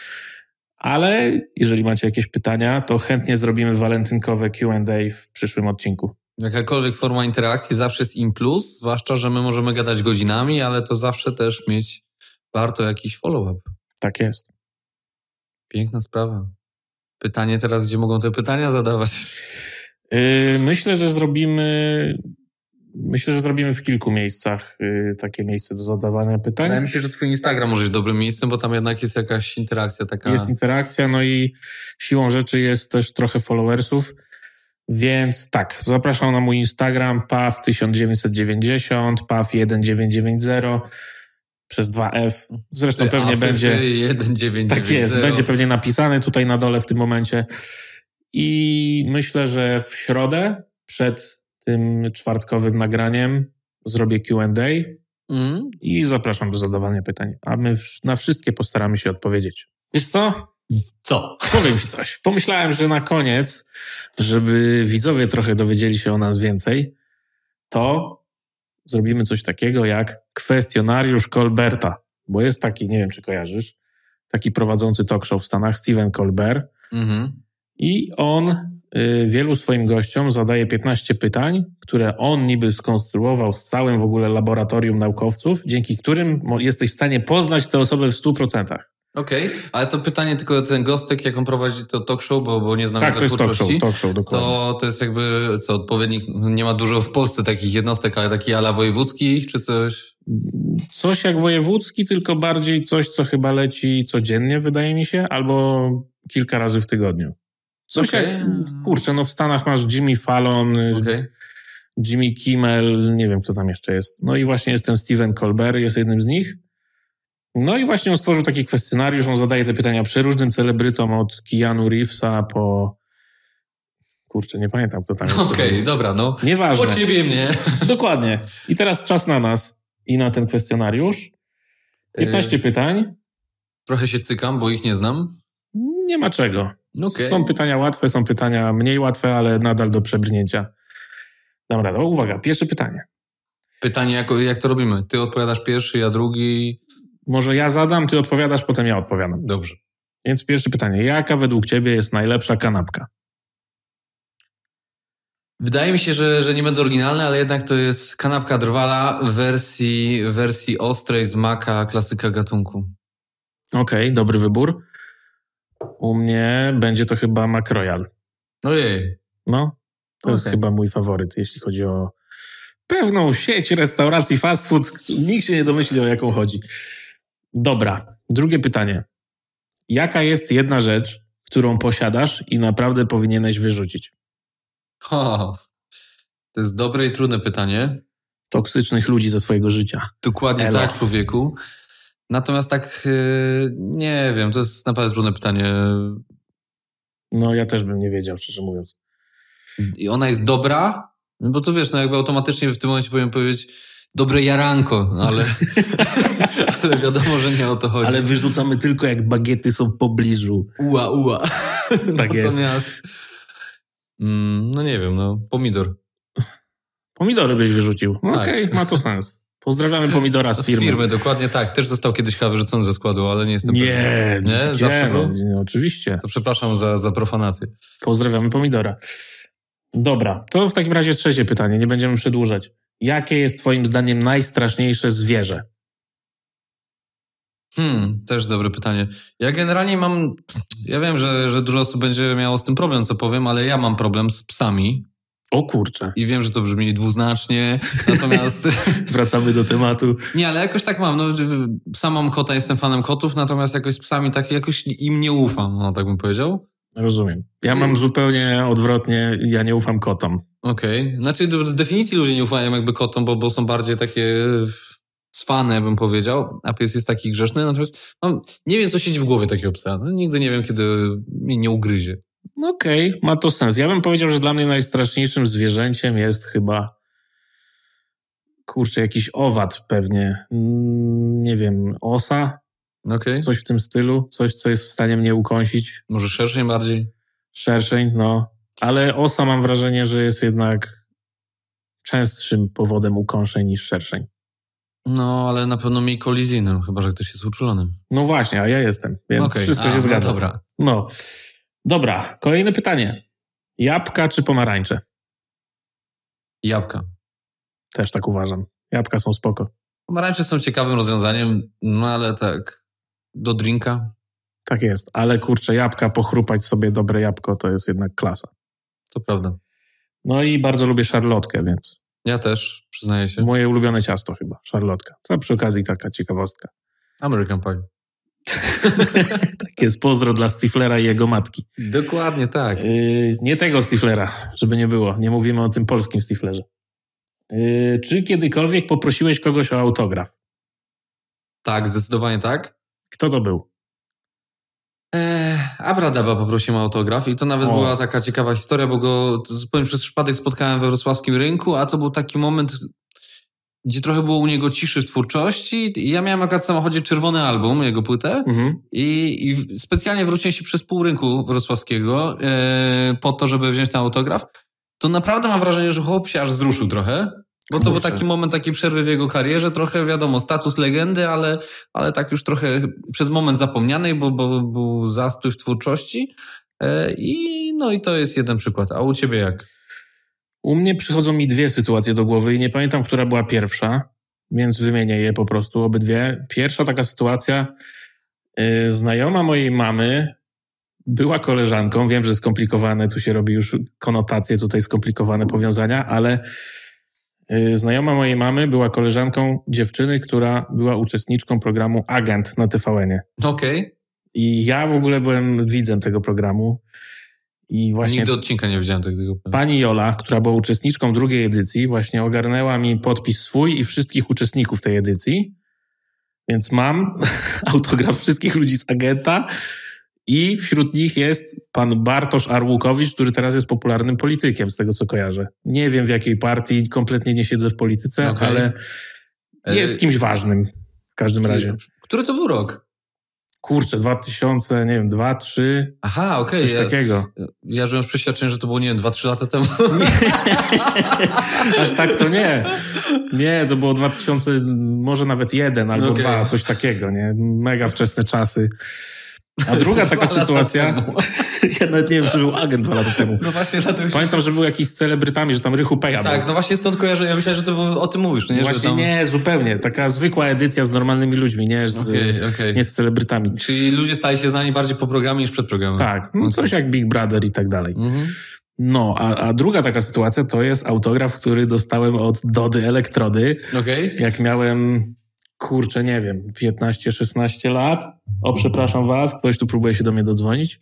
Ale jeżeli macie jakieś pytania, to chętnie zrobimy walentynkowe Q and A w przyszłym odcinku. Jakakolwiek forma interakcji zawsze jest im plus, zwłaszcza, że my możemy gadać godzinami, ale to zawsze też mieć warto jakiś follow-up. Tak jest. Piękna sprawa. Pytanie teraz, gdzie mogą te pytania zadawać? Yy, myślę, że zrobimy... Myślę, że zrobimy w kilku miejscach y, takie miejsce do zadawania pytań. Wydaje mi się, że twój Instagram może być dobrym miejscem, bo tam jednak jest jakaś interakcja taka. Jest interakcja, no i siłą rzeczy jest też trochę followersów, więc tak, zapraszam na mój Instagram P A W tysiąc dziewięćset dziewięćdziesiąt, P A W tysiąc dziewięćset dziewięćdziesiąt przez dwa F. Zresztą Ty, pewnie będzie... tysiąc dziewięćset dziewięćdziesiąt. Tak jest, będzie pewnie napisane tutaj na dole w tym momencie. I myślę, że w środę przed tym czwartkowym nagraniem zrobię Q and A mm. i zapraszam do zadawania pytań. A my na wszystkie postaramy się odpowiedzieć. Wiesz co? Co? Powiem ci coś. Pomyślałem, że na koniec, żeby widzowie trochę dowiedzieli się o nas więcej, to zrobimy coś takiego jak kwestionariusz Colberta. Bo jest taki, nie wiem czy kojarzysz, taki prowadzący talk show w Stanach, Stephen Colbert. Mm-hmm. I on wielu swoim gościom zadaje piętnaście pytań, które on niby skonstruował z całym w ogóle laboratorium naukowców, dzięki którym jesteś w stanie poznać tę osobę w stu procentach. Okej, okay. Ale to pytanie tylko ten gostek, jak on prowadzi to talk show, bo, bo nie znam tak, jego twórczości. Tak, to jest talk show, talk show, dokładnie. To, to jest jakby, co, odpowiednik, nie ma dużo w Polsce takich jednostek, ale taki ala wojewódzkich, czy coś? Coś jak wojewódzki, tylko bardziej coś, co chyba leci codziennie, wydaje mi się, albo kilka razy w tygodniu. Coś okay. jak, kurczę, no w Stanach masz Jimmy Fallon, okay. Jimmy Kimmel, nie wiem kto tam jeszcze jest. No i właśnie jest ten Stephen Colbert, jest jednym z nich. No i właśnie on stworzył taki kwestionariusz, on zadaje te pytania przeróżnym celebrytom od Keanu Reevesa po... Kurczę, nie pamiętam kto tam jest. Okej, okay, dobra, no. Nieważne. Po ciebie mnie. Dokładnie. I teraz czas na nas i na ten kwestionariusz. piętnaście yy, pytań. Trochę się cykam, bo ich nie znam. Nie ma czego. Okay. Są pytania łatwe, są pytania mniej łatwe, ale nadal do przebrnięcia. Dam radę. O, uwaga, pierwsze pytanie. Pytanie, jak, jak to robimy? Ty odpowiadasz pierwszy, ja drugi... Może ja zadam, ty odpowiadasz, potem ja odpowiadam. Dobrze. Więc pierwsze pytanie. Jaka według ciebie jest najlepsza kanapka? Wydaje mi się, że, że nie będę oryginalny, ale jednak to jest kanapka drwala w wersji, w wersji ostrej z maka, klasyka gatunku. Okej, okay, dobry wybór. U mnie będzie to chyba Mac Royal. Ojej. No, to okay. jest chyba mój faworyt, jeśli chodzi o pewną sieć restauracji fast food. Nikt się nie domyśli, o jaką chodzi. Dobra, drugie pytanie. Jaka jest jedna rzecz, którą posiadasz i naprawdę powinieneś wyrzucić? O, to jest dobre i trudne pytanie. Toksycznych ludzi ze swojego życia. Dokładnie Elo. Tak, człowieku. Natomiast tak, yy, nie wiem, to jest naprawdę trudne pytanie. No ja też bym nie wiedział, szczerze mówiąc. I ona jest dobra? Bo to wiesz, no jakby automatycznie w tym momencie powinien powiedzieć dobre jaranko, no ale, ale wiadomo, że nie o to chodzi. Ale wyrzucamy tylko jak bagiety są w pobliżu. Ua, ua. Tak jest. Natomiast, mm, no nie wiem, no pomidor. Pomidory byś wyrzucił. No tak. Okej, okay, ma to sens. Pozdrawiamy pomidora z firmy. Z firmy, dokładnie tak. Też został kiedyś chyba wyrzucony ze składu, ale nie jestem nie, pewien. Nie, gdzie? zawsze no, nie, oczywiście. To przepraszam za, za profanację. Pozdrawiamy pomidora. Dobra, to w takim razie trzecie pytanie, nie będziemy przedłużać. Jakie jest twoim zdaniem najstraszniejsze zwierzę? Hmm, też dobre pytanie. Ja generalnie mam, ja wiem, że, że dużo osób będzie miało z tym problem, co powiem, ale ja mam problem z psami. O kurczę. I wiem, że to brzmi dwuznacznie, natomiast... Wracamy do tematu. Nie, ale jakoś tak mam. No, sam mam kota, jestem fanem kotów, natomiast jakoś z psami tak jakoś im nie ufam, no tak bym powiedział. Rozumiem. Ja mam zupełnie odwrotnie, ja nie ufam kotom. Okej. Okay. Znaczy z definicji ludzie nie ufają jakby kotom, bo, bo są bardziej takie cwane, bym powiedział, a pies jest taki grzeszny, natomiast no, nie wiem, co siedzi w głowie takiego psa. No, nigdy nie wiem, kiedy mnie nie ugryzie. Okej, okay, ma to sens. Ja bym powiedział, że dla mnie najstraszniejszym zwierzęciem jest chyba, kurczę, jakiś owad pewnie. Nie wiem, osa? Okay. Coś w tym stylu. Coś, co jest w stanie mnie ukąsić. Może szerszeń bardziej? Szerszeń, no. Ale osa mam wrażenie, że jest jednak częstszym powodem ukąszeń niż szerszeń. No, ale na pewno mniej kolizyjnym, chyba że ktoś jest uczulony. No właśnie, a ja jestem, więc okay. wszystko a, się zgadza. No dobra. No. Dobra, kolejne pytanie. Jabłka czy pomarańcze? Jabłka. Też tak uważam. Jabłka są spoko. Pomarańcze są ciekawym rozwiązaniem, no ale tak do drinka. Tak jest, ale kurczę, jabłka, pochrupać sobie dobre jabłko to jest jednak klasa. To prawda. No i bardzo lubię szarlotkę, więc... Ja też, przyznaję się. Moje ulubione ciasto chyba, szarlotka. To przy okazji taka ciekawostka. American Pie. Tak jest, pozdro dla Stiflera i jego matki. Dokładnie tak. Yy, nie tego Stiflera, żeby nie było. Nie mówimy o tym polskim Stiflerze. Yy, czy kiedykolwiek poprosiłeś kogoś o autograf? Tak, zdecydowanie tak. Kto to był? Eee, Abradaba poprosiłem o autograf i to nawet o. była taka ciekawa historia, bo go zupełnie przez przypadek spotkałem we wrocławskim rynku, a to był taki moment, gdzie trochę było u niego ciszy w twórczości i ja miałem akurat w samochodzie czerwony album, jego płytę mhm. i, i specjalnie wróciłem się przez pół rynku wrocławskiego e, po to, żeby wziąć ten autograf. To naprawdę mam wrażenie, że chłop się aż wzruszył trochę, bo to Kurczę. był taki moment takiej przerwy w jego karierze, trochę wiadomo, status legendy, ale, ale tak już trochę przez moment zapomnianej, bo, bo był zastój w twórczości e, i no i to jest jeden przykład. A u ciebie jak? U mnie przychodzą mi dwie sytuacje do głowy i nie pamiętam, która była pierwsza, więc wymienię je po prostu obydwie. Pierwsza taka sytuacja, yy, znajoma mojej mamy była koleżanką, wiem, że skomplikowane, tu się robi już konotacje, tutaj skomplikowane powiązania, ale Znajoma mojej mamy była koleżanką dziewczyny, która była uczestniczką programu Agent na T V N-ie. Okej. Okay. I ja w ogóle byłem widzem tego programu. I właśnie nigdy odcinka nie widziałem tego. Pani Jola, która była uczestniczką drugiej edycji, właśnie ogarnęła mi podpis swój i wszystkich uczestników tej edycji. Więc mam autograf wszystkich ludzi z Agenta i wśród nich jest pan Bartosz Arłukowicz, który teraz jest popularnym politykiem, z tego co kojarzę. Nie wiem w jakiej partii, kompletnie nie siedzę w polityce, okay. ale jest kimś ważnym w każdym razie. Który to był rok? Kurczę, dwa tysiące, nie wiem, dwa, trzy. Aha, okej. Okay. Coś ja, takiego. Ja żyłem w przeświadczeniu, że to było, nie wiem, dwa, trzy lata temu. Aż tak to nie. Nie, to było dwa tysiące, może nawet jeden albo okay. dwa, coś takiego, nie? Mega wczesne czasy. A druga taka sytuacja, ja nawet nie wiem, czy był Agent dwa lata temu. No właśnie, dlatego się... Pamiętam, że był jakiś z celebrytami, że tam Rychu Peja Tak, był. no właśnie stąd kojarzę, ja myślałem, że to było, o tym mówisz. Nie? Właśnie tam... nie, zupełnie. Taka zwykła edycja z normalnymi ludźmi, nie z, okay, okay. nie z celebrytami. Czyli ludzie stali się znani bardziej po programie niż przed programem. Tak, no okay. Coś jak Big Brother i tak dalej. Mhm. No, a, a druga taka sytuacja to jest autograf, który dostałem od Dody Elektrody. Okay. Jak miałem... Kurczę, nie wiem, piętnaście szesnaście lat. O, przepraszam was, ktoś tu próbuje się do mnie dodzwonić.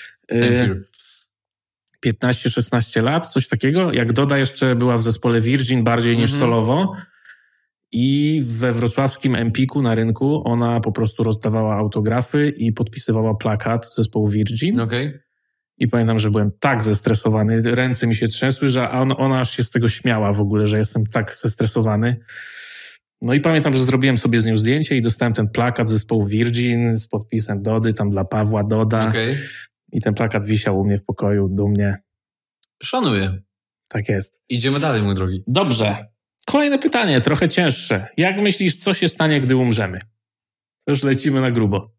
piętnaście szesnaście lat, coś takiego. Jak Doda jeszcze była w zespole Virgin bardziej mm-hmm. niż solowo. I we wrocławskim Empiku na rynku ona po prostu rozdawała autografy i podpisywała plakat zespołu Virgin. Okay. I pamiętam, że byłem tak zestresowany, ręce mi się trzęsły, że on, ona aż się z tego śmiała w ogóle, że jestem tak zestresowany. No i pamiętam, że zrobiłem sobie z nią zdjęcie i dostałem ten plakat zespołu Virgin z podpisem Dody, tam dla Pawła Doda. Okay. I ten plakat wisiał u mnie w pokoju, dumnie. Szanuję. Tak jest. Idziemy dalej, mój drogi. Dobrze. Kolejne pytanie, trochę cięższe. Jak myślisz, co się stanie, gdy umrzemy? To już lecimy na grubo.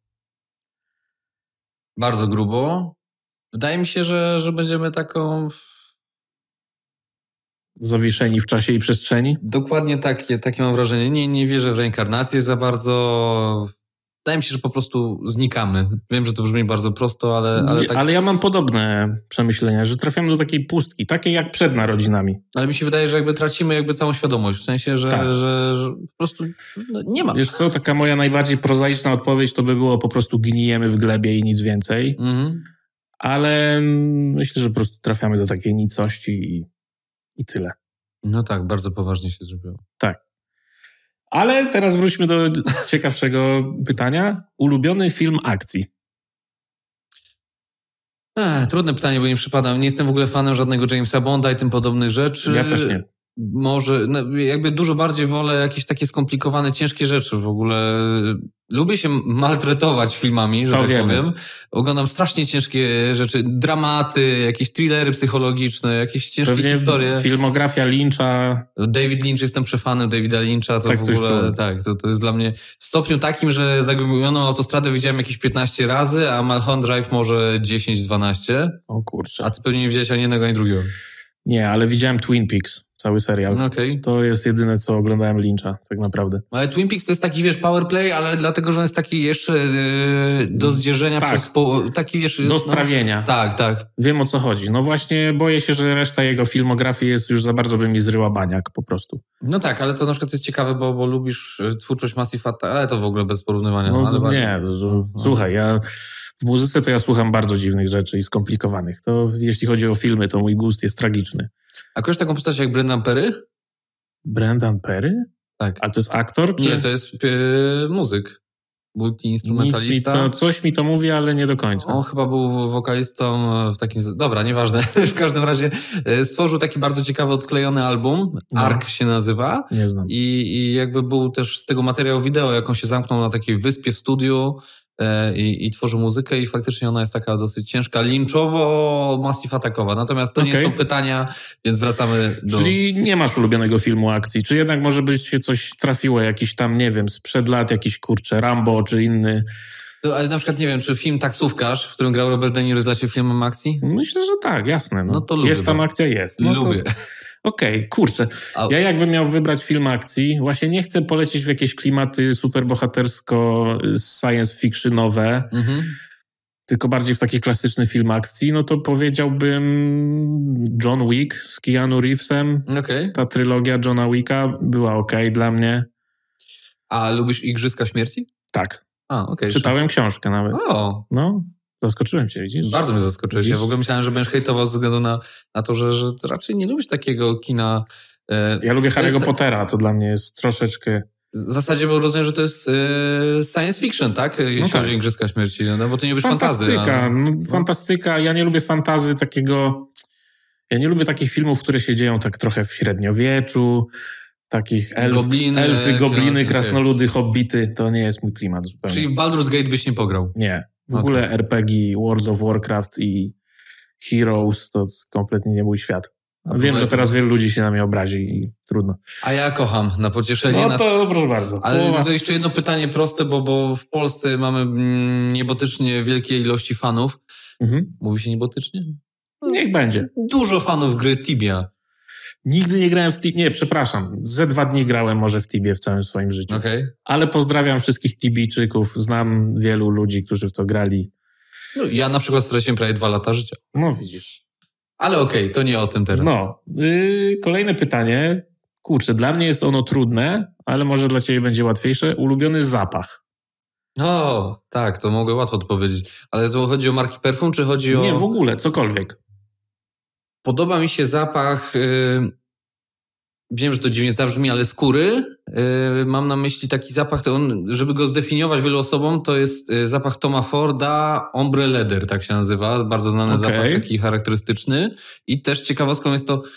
Bardzo grubo. Wydaje mi się, że, że będziemy taką... Zawieszeni w czasie i przestrzeni? Dokładnie takie, takie mam wrażenie. Nie, nie wierzę w reinkarnację za bardzo. Wydaje mi się, że po prostu znikamy. Wiem, że to brzmi bardzo prosto, ale... Ale, tak... ale ja mam podobne przemyślenia, że trafiamy do takiej pustki, takiej jak przed narodzinami. Ale mi się wydaje, że jakby tracimy jakby całą świadomość. W sensie, że, tak. że, że po prostu no, nie ma. Wiesz co, taka moja najbardziej prozaiczna odpowiedź to by było po prostu gnijemy w glebie i nic więcej. Mhm. Ale myślę, że po prostu trafiamy do takiej nicości i I tyle. No tak, bardzo poważnie się zrobiło. Tak. Ale teraz wróćmy do ciekawszego pytania. Ulubiony film akcji? Ech, trudne pytanie, bo nie przypadam. Nie jestem w ogóle fanem żadnego Jamesa Bonda i tym podobnych rzeczy. Ja też nie. Może, no, jakby dużo bardziej wolę jakieś takie skomplikowane, ciężkie rzeczy w ogóle. Lubię się maltretować filmami, że to tak wiemy. powiem. Oglądam strasznie ciężkie rzeczy, dramaty, jakieś thrillery psychologiczne, jakieś ciężkie Pewnie historie. Filmografia Lyncha. David Lynch, jestem przefanem Davida Lyncha, to tak, w ogóle, tak, to, to jest dla mnie w stopniu takim, że Zagubioną autostradę widziałem jakieś piętnaście razy, a Mulholland Drive może dziesięć dwanaście. O kurczę. A ty pewnie nie widziałeś ani jednego, ani drugiego. Nie, ale widziałem Twin Peaks. Cały serial. Okay. To jest jedyne, co oglądałem Lyncha, tak naprawdę. Ale Twin Peaks to jest taki, wiesz, powerplay, ale dlatego, że on jest taki jeszcze yy, do zdzierzenia tak. przez... Po, taki, wiesz... Do strawienia. No, tak, tak. Wiem, o co chodzi. No właśnie boję się, że reszta jego filmografii jest już za bardzo by mi zryła baniak po prostu. No tak, ale to na przykład jest ciekawe, bo, bo lubisz twórczość Massive Attack, ale to w ogóle bez porównywania. No, ale nie, to, to, no. Słuchaj, ja w muzyce to ja słucham bardzo dziwnych rzeczy i skomplikowanych. To jeśli chodzi o filmy, to mój gust jest tragiczny. A kojarzysz taką postać jak Brendan Perry? Brendan Perry? Tak. Ale to jest aktor? Czy... Nie, to jest yy, muzyk. Multi-instrumentalista. Mi to, coś mi to mówi, ale nie do końca. On chyba był wokalistą w takim... Dobra, nieważne. W każdym razie stworzył taki bardzo ciekawy, odklejony album. No. Ark się nazywa. Nie znam. I, I jakby był też z tego materiału wideo, jak on się zamknął na takiej wyspie w studiu i, i tworzył muzykę i faktycznie ona jest taka dosyć ciężka, linczowo, Massive Attackowa. Natomiast to okay. nie są pytania, więc wracamy do... Czyli nie masz ulubionego filmu akcji? Czy jednak może być się coś trafiło, jakiś tam, nie wiem, sprzed lat, jakiś kurczę, Rambo czy inny... No, ale na przykład, nie wiem, czy film Taksówkarz, w którym grał Robert De Niro, jest dla ciebie filmem akcji? Myślę, że tak, jasne. No, no to lubię. Jest tam akcja, jest. No lubię. To... Okej, okay, kurczę. Ja jakbym miał wybrać film akcji, właśnie nie chcę polecieć w jakieś klimaty superbohatersko, science fictionowe, mhm. tylko bardziej w taki klasyczny film akcji, no to powiedziałbym John Wick z Keanu Reevesem. Okay. Ta trylogia Johna Wicka była okej okay dla mnie. A lubisz Igrzyska Śmierci? Tak. A, okay, Czytałem szybko. książkę nawet. O. No, zaskoczyłem cię, widzisz? Bardzo mnie zaskoczyłeś. Ja w ogóle myślałem, że będziesz hejtował ze względu na, na to, że, że raczej nie lubisz takiego kina. E, ja lubię Harry'ego Pottera, to dla mnie jest troszeczkę... W zasadzie, bo rozumiem, że to jest e, science fiction, tak? Jeśli no tak. chodzi o Igrzyska Śmierci, no bo ty nie lubisz fantastyka, fantazy. Ale... No, fantastyka. Ja nie lubię fantazy takiego... Ja nie lubię takich filmów, które się dzieją tak trochę w średniowieczu, takich elf, gobliny, elfy, gobliny, okay. krasnoludy, hobbity. To nie jest mój klimat zupełnie. Czyli w Baldur's Gate byś nie pograł? Nie. W okay. ogóle R P G, World of Warcraft i Heroes to kompletnie nie mój świat. A Wiem, że teraz wielu ludzi się na mnie obrazi i trudno. A ja kocham, na pocieszenie. No to na... proszę bardzo. Ale Połowa. To jeszcze jedno pytanie proste, bo, bo w Polsce mamy niebotycznie wielkie ilości fanów. Mhm. Mówi się niebotycznie? No, niech będzie. Dużo fanów gry Tibia. Nigdy nie grałem w Tibie. Nie, przepraszam. Ze dwa dni grałem może w Tibie w całym swoim życiu. Okay. Ale pozdrawiam wszystkich Tibijczyków. Znam wielu ludzi, którzy w to grali. No, ja na przykład straciłem prawie dwa lata życia. No widzisz. Ale okej, okay, to nie o tym teraz. No. Yy, kolejne pytanie. Kurczę, dla mnie jest ono trudne, ale może dla ciebie będzie łatwiejsze. Ulubiony zapach. O, tak, to mogę łatwo odpowiedzieć. Ale to chodzi o marki perfum, czy chodzi o... Nie, w ogóle, cokolwiek. Podoba mi się zapach, yy, wiem, że to dziwnie zabrzmi, ale skóry. Yy, mam na myśli taki zapach, to on, żeby go zdefiniować wielu osobom, to jest yy, zapach Toma Forda, Ombre Leather, tak się nazywa. Bardzo znany okay. zapach, taki charakterystyczny. I też ciekawostką jest to,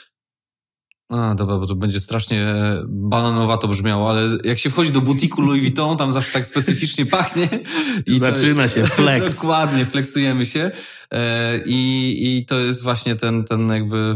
a dobra, bo to będzie strasznie bananowato brzmiało, ale jak się wchodzi do butiku Louis Vuitton, tam zawsze tak specyficznie pachnie. I zaczyna to, się flex. Dokładnie, flexujemy się. I, i to jest właśnie ten, ten jakby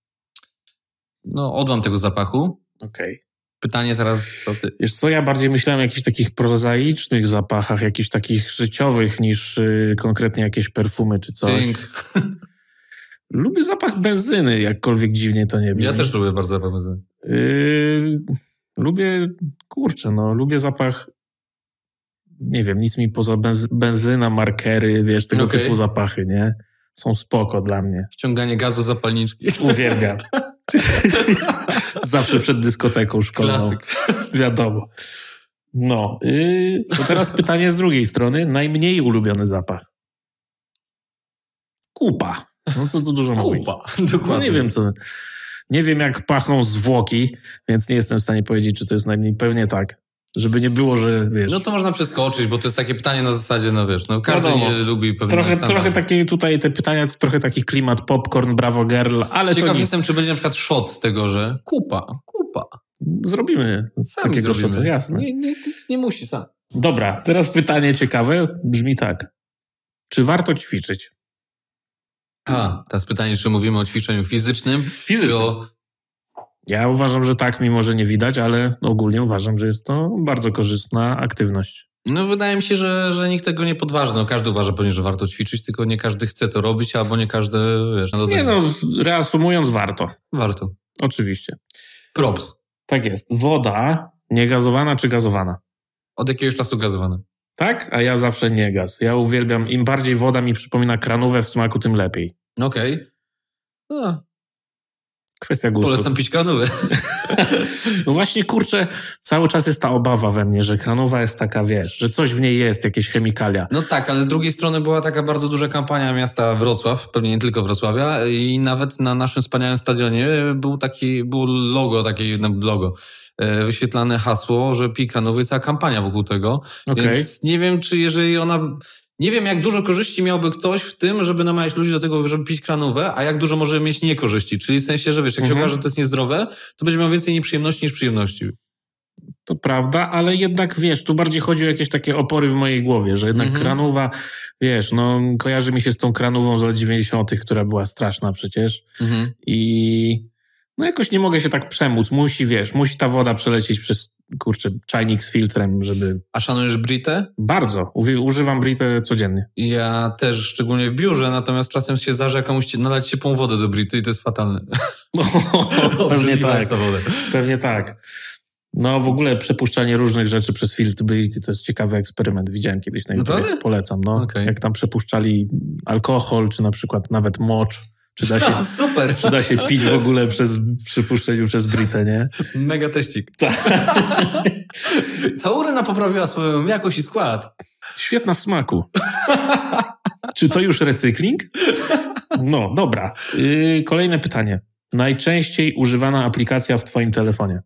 no odłam tego zapachu. Okej. Okay. Pytanie teraz, co ty? Wiesz co, ja bardziej myślałem o jakichś takich prozaicznych zapachach, jakichś takich życiowych niż yy, konkretnie jakieś perfumy czy coś. Cynk. Lubię zapach benzyny, jakkolwiek dziwnie to nie brzmi. Ja też lubię bardzo zapach benzyny. Yy, lubię, kurczę, no, lubię zapach, nie wiem, nic mi poza benz, benzyna, markery, wiesz, tego okay. typu zapachy, nie? Są spoko dla mnie. Wciąganie gazu zapalniczki. Uwielbiam. Zawsze przed dyskoteką szkolną. Klasyk. Wiadomo. No, yy, to teraz pytanie z drugiej strony. Najmniej ulubiony zapach. Kupa. No co tu dużo mówić. Kupa, dokładnie. No nie wiem co. Nie wiem jak pachną zwłoki, więc nie jestem w stanie powiedzieć, czy to jest najmniej. Pewnie tak. Żeby nie było, że wiesz... No to można przeskoczyć, bo to jest takie pytanie na zasadzie, no wiesz, no każdy nie lubi pewnie trochę, trochę takie tutaj te pytania, to trochę taki klimat popcorn, bravo girl, ale Ciekaw to jestem, czy będzie na przykład shot z tego, że kupa, kupa. Zrobimy Sami takiego zrobimy. shotu, jasne. Nie, nie, nie musi sam. Dobra, teraz pytanie ciekawe, brzmi tak. Czy warto ćwiczyć? A, teraz pytanie, czy mówimy o ćwiczeniu fizycznym? Fizycznym. O... Ja uważam, że tak, mimo że nie widać, ale ogólnie uważam, że jest to bardzo korzystna aktywność. No wydaje mi się, że, że nikt tego nie podważy. No każdy uważa pewnie, że warto ćwiczyć, tylko nie każdy chce to robić, albo nie każdy, wiesz... No nie no, reasumując, warto. Warto. Oczywiście. Props. Tak jest. Woda niegazowana czy gazowana? Od jakiegoś czasu gazowana. Tak? A ja zawsze nie gaz. Ja uwielbiam, im bardziej woda mi przypomina kranówę w smaku, tym lepiej. Okej. Okay. No. Kwestia gustu. Polecam pić kranówę. No właśnie, kurczę, cały czas jest ta obawa we mnie, że kranowa jest taka, wiesz, że coś w niej jest, jakieś chemikalia. No tak, ale z drugiej strony była taka bardzo duża kampania miasta Wrocław, pewnie nie tylko Wrocławia, i nawet na naszym wspaniałym stadionie był taki, było logo, takie logo, wyświetlane hasło, że pij kranówę, jest cała kampania wokół tego. Okay. Więc nie wiem, czy jeżeli ona... Nie wiem, jak dużo korzyści miałby ktoś w tym, żeby namawiać ludzi do tego, żeby pić kranówę, a jak dużo może mieć niekorzyści. Czyli w sensie, że wiesz, jak mhm. się okaże, że to jest niezdrowe, to będzie miał więcej nieprzyjemności niż przyjemności. To prawda, ale jednak, wiesz, tu bardziej chodzi o jakieś takie opory w mojej głowie, że jednak mhm. kranowa, wiesz, no kojarzy mi się z tą kranówą z lat dziewięćdziesiątych, która była straszna przecież. Mhm. I no jakoś nie mogę się tak przemóc. Musi, wiesz, musi ta woda przelecieć przez, kurczę, czajnik z filtrem, żeby... A szanujesz Britę? Bardzo. Używam Britę codziennie. Ja też, szczególnie w biurze, natomiast czasem się zdarza komuś nalać ciepłą wodę do Brity i to jest fatalne. No, pewnie tak. Pewnie tak. No w ogóle przepuszczanie różnych rzeczy przez Feasibility to jest ciekawy eksperyment. Widziałem kiedyś na YouTube. Polecam. No. Okay. Jak tam przepuszczali alkohol, czy na przykład nawet mocz. Czy da się, no, super. Czy da się pić w ogóle przez przepuszczeniu przez britę, nie? Mega teścik. Ta uryna poprawiła swoją jakość i skład. Świetna w smaku. Czy to już recykling? No, dobra. Yy, kolejne pytanie. Najczęściej używana aplikacja w twoim telefonie?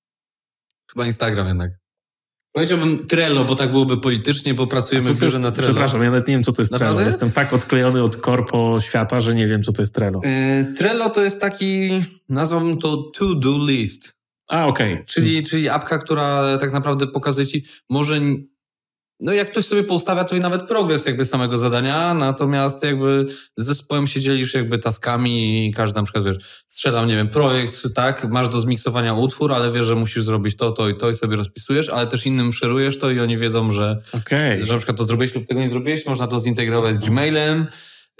Chyba Instagram jednak. Powiedziałbym Trello, bo tak byłoby politycznie, bo pracujemy w biurze na Trello. Przepraszam, ja nawet nie wiem, co to jest Naprawdę? Trello. Jestem tak odklejony od korpo świata, że nie wiem, co to jest Trello. Yy, Trello to jest taki, nazwałbym to to-do list. A, okej. Okay. Czyli, czyli apka, która tak naprawdę pokazuje ci, może... No jak ktoś sobie poustawia, to i nawet progres jakby samego zadania, natomiast jakby z zespołem się dzielisz jakby taskami i każdy na przykład, wiesz, strzelam, nie wiem, projekt, tak, masz do zmiksowania utwór, ale wiesz, że musisz zrobić to, to i to i sobie rozpisujesz, ale też innym szerujesz to i oni wiedzą, że, okay. że na przykład to zrobiłeś lub tego nie zrobiłeś, można to zintegrować z Gmailem.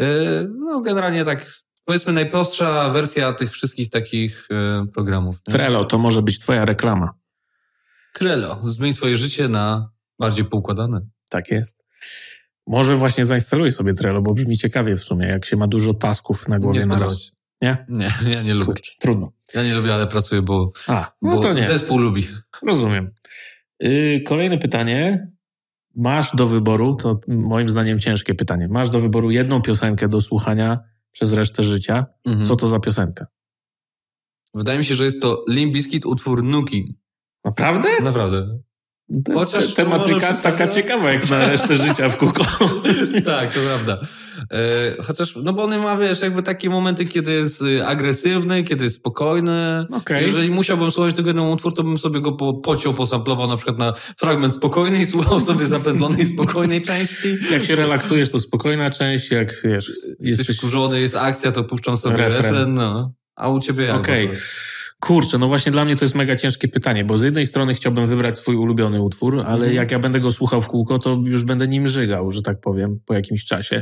No generalnie tak, powiedzmy najprostsza wersja tych wszystkich takich programów. Nie? Trello to może być twoja reklama. Trello, zmień swoje życie na bardziej poukładane. Tak jest. Może właśnie zainstaluj sobie Trello, bo brzmi ciekawie w sumie, jak się ma dużo tasków na głowie na raz. Nie? Nie, ja nie lubię. Kurczę, trudno. Ja nie lubię, ale pracuję, bo, A, no bo to nie. Zespół lubi. Rozumiem. Yy, kolejne pytanie. Masz do wyboru, to moim zdaniem ciężkie pytanie, masz do wyboru jedną piosenkę do słuchania przez resztę życia. Mhm. Co to za piosenka? Wydaje mi się, że jest to Limp Bizkit, utwór Nuki. Naprawdę? Naprawdę. Te, Chociaż te, tematyka taka ciekawa jak na resztę życia w kółko. Tak, to prawda. E, chociaż, no bo on ma, wiesz, jakby takie momenty, kiedy jest agresywny, kiedy jest spokojny. Okay. Jeżeli musiałbym słuchać tego jednego utwór, to bym sobie go po, pociął, posamplował na przykład na fragment spokojnej, słuchał sobie zapędlonej, spokojnej części. Jak się relaksujesz, to spokojna część, jak wiesz... Jesteś wkurzony, jest akcja, to puszczam sobie refren, refren no. A u ciebie jak? Okej. Okay. Kurczę, no właśnie dla mnie to jest mega ciężkie pytanie, bo z jednej strony chciałbym wybrać swój ulubiony utwór, ale mm. jak ja będę go słuchał w kółko, to już będę nim żygał, że tak powiem, po jakimś czasie.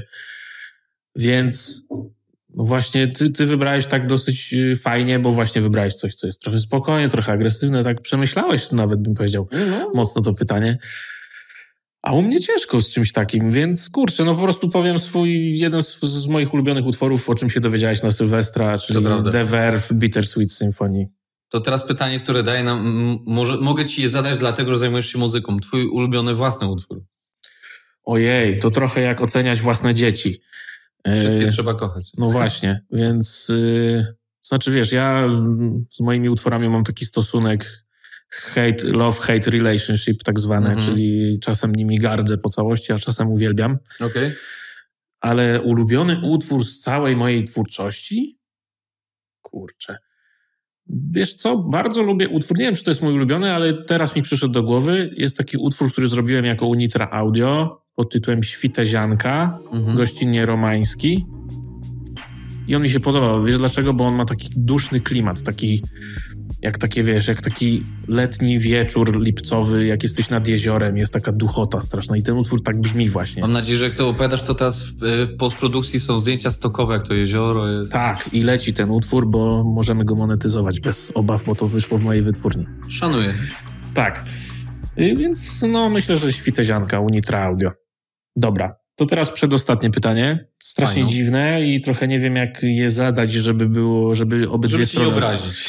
Więc no właśnie ty, ty wybrałeś tak dosyć fajnie, bo właśnie wybrałeś coś, co jest trochę spokojne, trochę agresywne, tak przemyślałeś nawet, bym powiedział, mm. mocno to pytanie. A u mnie ciężko z czymś takim, więc kurczę, no po prostu powiem swój, jeden z, z moich ulubionych utworów, o czym się dowiedziałeś na Sylwestra, czyli The Verve, Bittersweet Symphony. To teraz pytanie, które daje nam, m- może, mogę ci je zadać dlatego, że zajmujesz się muzyką. Twój ulubiony własny utwór. Ojej, to trochę jak oceniać własne dzieci. Wszystkie e, trzeba kochać. No właśnie, więc y, znaczy wiesz, ja z moimi utworami mam taki stosunek hate, love-hate relationship tak zwane, mm-hmm. czyli czasem nimi gardzę po całości, a czasem uwielbiam. Okay. Ale ulubiony utwór z całej mojej twórczości? Kurczę. Wiesz co, bardzo lubię utwór, nie wiem, czy to jest mój ulubiony, ale teraz mi przyszedł do głowy. Jest taki utwór, który zrobiłem jako Unitra Audio pod tytułem Świtezianka, mm-hmm. gościnnie romański. I on mi się podobał. Wiesz dlaczego? Bo on ma taki duszny klimat, taki jak takie, wiesz, jak taki letni wieczór lipcowy, jak jesteś nad jeziorem, jest taka duchota straszna i ten utwór tak brzmi właśnie. Mam nadzieję, że jak to opowiadasz, to teraz w, w postprodukcji są zdjęcia stokowe, jak to jezioro jest. Tak, i leci ten utwór, bo możemy go monetyzować bez obaw, bo to wyszło w mojej wytwórni. Szanuję. Tak, I więc no myślę, że Świtezianka, Unitra Audio. Dobra. To teraz przedostatnie pytanie. Strasznie Fajno. dziwne i trochę nie wiem, jak je zadać, żeby było, żeby obydwie żeby strony... Żeby się nie obrazić.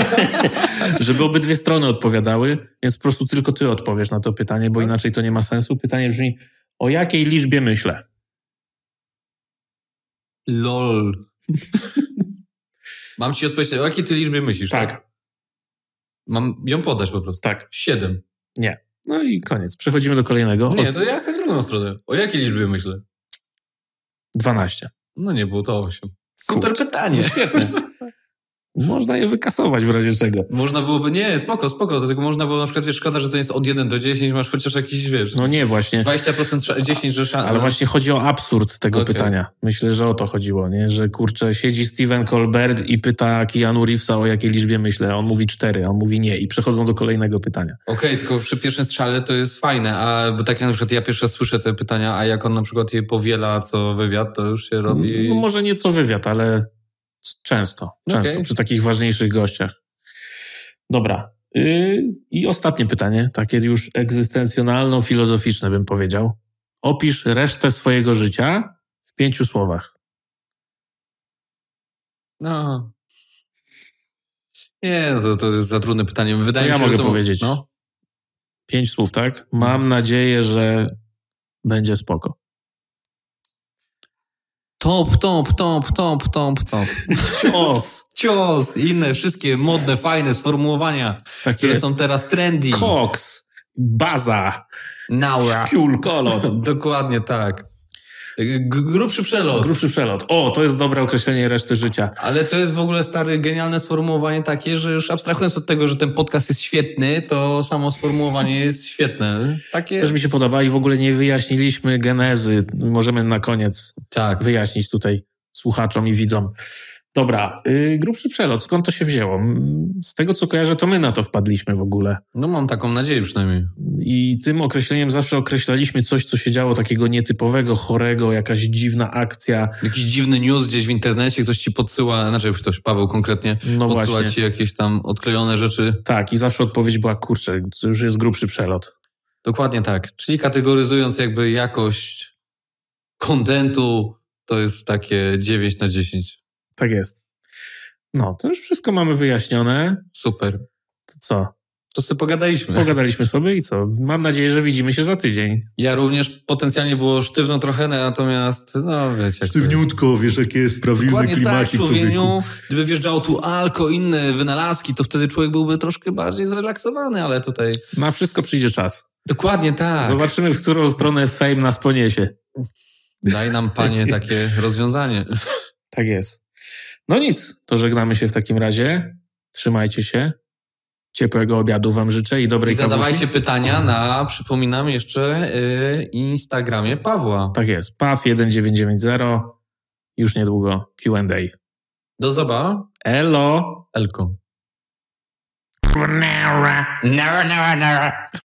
żeby obydwie strony odpowiadały, więc po prostu tylko ty odpowiesz na to pytanie, bo inaczej to nie ma sensu. Pytanie brzmi, o jakiej liczbie myślę? Lol. Mam ci odpowiedzieć, o jakiej ty liczbie myślisz? Tak. tak? Mam ją podać po prostu. Tak. Siedem. Nie. No i koniec. Przechodzimy do kolejnego. Nie, to ja jestem w drugą stronę. O jakiej liczbie myślę? Dwanaście. No nie, było to osiem. Super Kurczę. pytanie. No świetnie. Można je wykasować w razie czego. Można byłoby, nie, spoko, spoko, tylko można było na przykład, wiesz, szkoda, że to jest od jeden do dziesięciu, masz chociaż jakiś, wiesz... No nie, właśnie. dwadzieścia procent, dziesięć, że szans. Ale właśnie chodzi o absurd tego okay. pytania. Myślę, że o to chodziło, nie? Że kurczę, siedzi Steven Colbert i pyta Keanu Reevesa, o jakiej liczbie myślę. On mówi cztery, on mówi nie i przechodzą do kolejnego pytania. Okej, okay, tylko przy pierwszym strzale to jest fajne, a bo tak jak na przykład ja pierwszy raz słyszę te pytania, a jak on na przykład je powiela co wywiad, to już się robi... No może nie co wywiad, ale... Często, często, okay. przy takich ważniejszych gościach. Dobra, Yy, I ostatnie pytanie, takie już egzystencjonalno-filozoficzne bym powiedział. Opisz resztę swojego życia w pięciu słowach. No. Nie, to, to jest za trudne pytanie. Wydaje to mi ja się, mogę że to... powiedzieć. No. Pięć słów, tak? Mam nadzieję, że będzie spoko. Top, top, top, top, top, top. Cios. Cios. Inne wszystkie modne, fajne sformułowania, tak które jest. są teraz trendy. Koks. Baza. Naura. Szpiul, kolor. Dokładnie tak. G- grubszy przelot. Grubszy przelot. O, to jest dobre określenie reszty życia. Ale to jest w ogóle stare, genialne sformułowanie takie, że już abstrahując od tego, że ten podcast jest świetny, to samo sformułowanie jest świetne. Takie... Też mi się podoba i w ogóle nie wyjaśniliśmy genezy. Możemy na koniec tak. wyjaśnić tutaj słuchaczom i widzom. Dobra, yy, grubszy przelot. Skąd to się wzięło? Z tego, co kojarzę, to my na to wpadliśmy w ogóle. No mam taką nadzieję przynajmniej. I tym określeniem zawsze określaliśmy coś, co się działo takiego nietypowego, chorego, jakaś dziwna akcja. Jakiś dziwny news gdzieś w internecie, ktoś ci podsyła, znaczy ktoś, Paweł konkretnie, no podsyła właśnie. ci jakieś tam odklejone rzeczy. Tak, i zawsze odpowiedź była, kurczę, to już jest grubszy przelot. Dokładnie tak. Czyli kategoryzując jakby jakość kontentu, to jest takie dziewięć na dziesięć. Tak jest. No, to już wszystko mamy wyjaśnione. Super. To co? To sobie pogadaliśmy. Pogadaliśmy sobie i co? Mam nadzieję, że widzimy się za tydzień. Ja również potencjalnie było sztywno trochę, natomiast no wiecie. Sztywniutko, wiesz jakie jest prawilny klimacik. Tak, człowieku. Gdyby wjeżdżało tu alko, inne wynalazki, to wtedy człowiek byłby troszkę bardziej zrelaksowany, ale tutaj... Na wszystko przyjdzie czas. Dokładnie tak. Zobaczymy, w którą stronę fame nas poniesie. Daj nam, panie, takie rozwiązanie. Tak jest. No nic, to żegnamy się w takim razie. Trzymajcie się. Ciepłego obiadu wam życzę i dobrej I zadawajcie kawusi. pytania na, przypominam jeszcze, yy, Instagramie Pawła. Tak jest. P A W jeden dziewięć dziewięć zero. Już niedługo Q and A. Do zoba. Elo. Elko. Nara, nara, nara.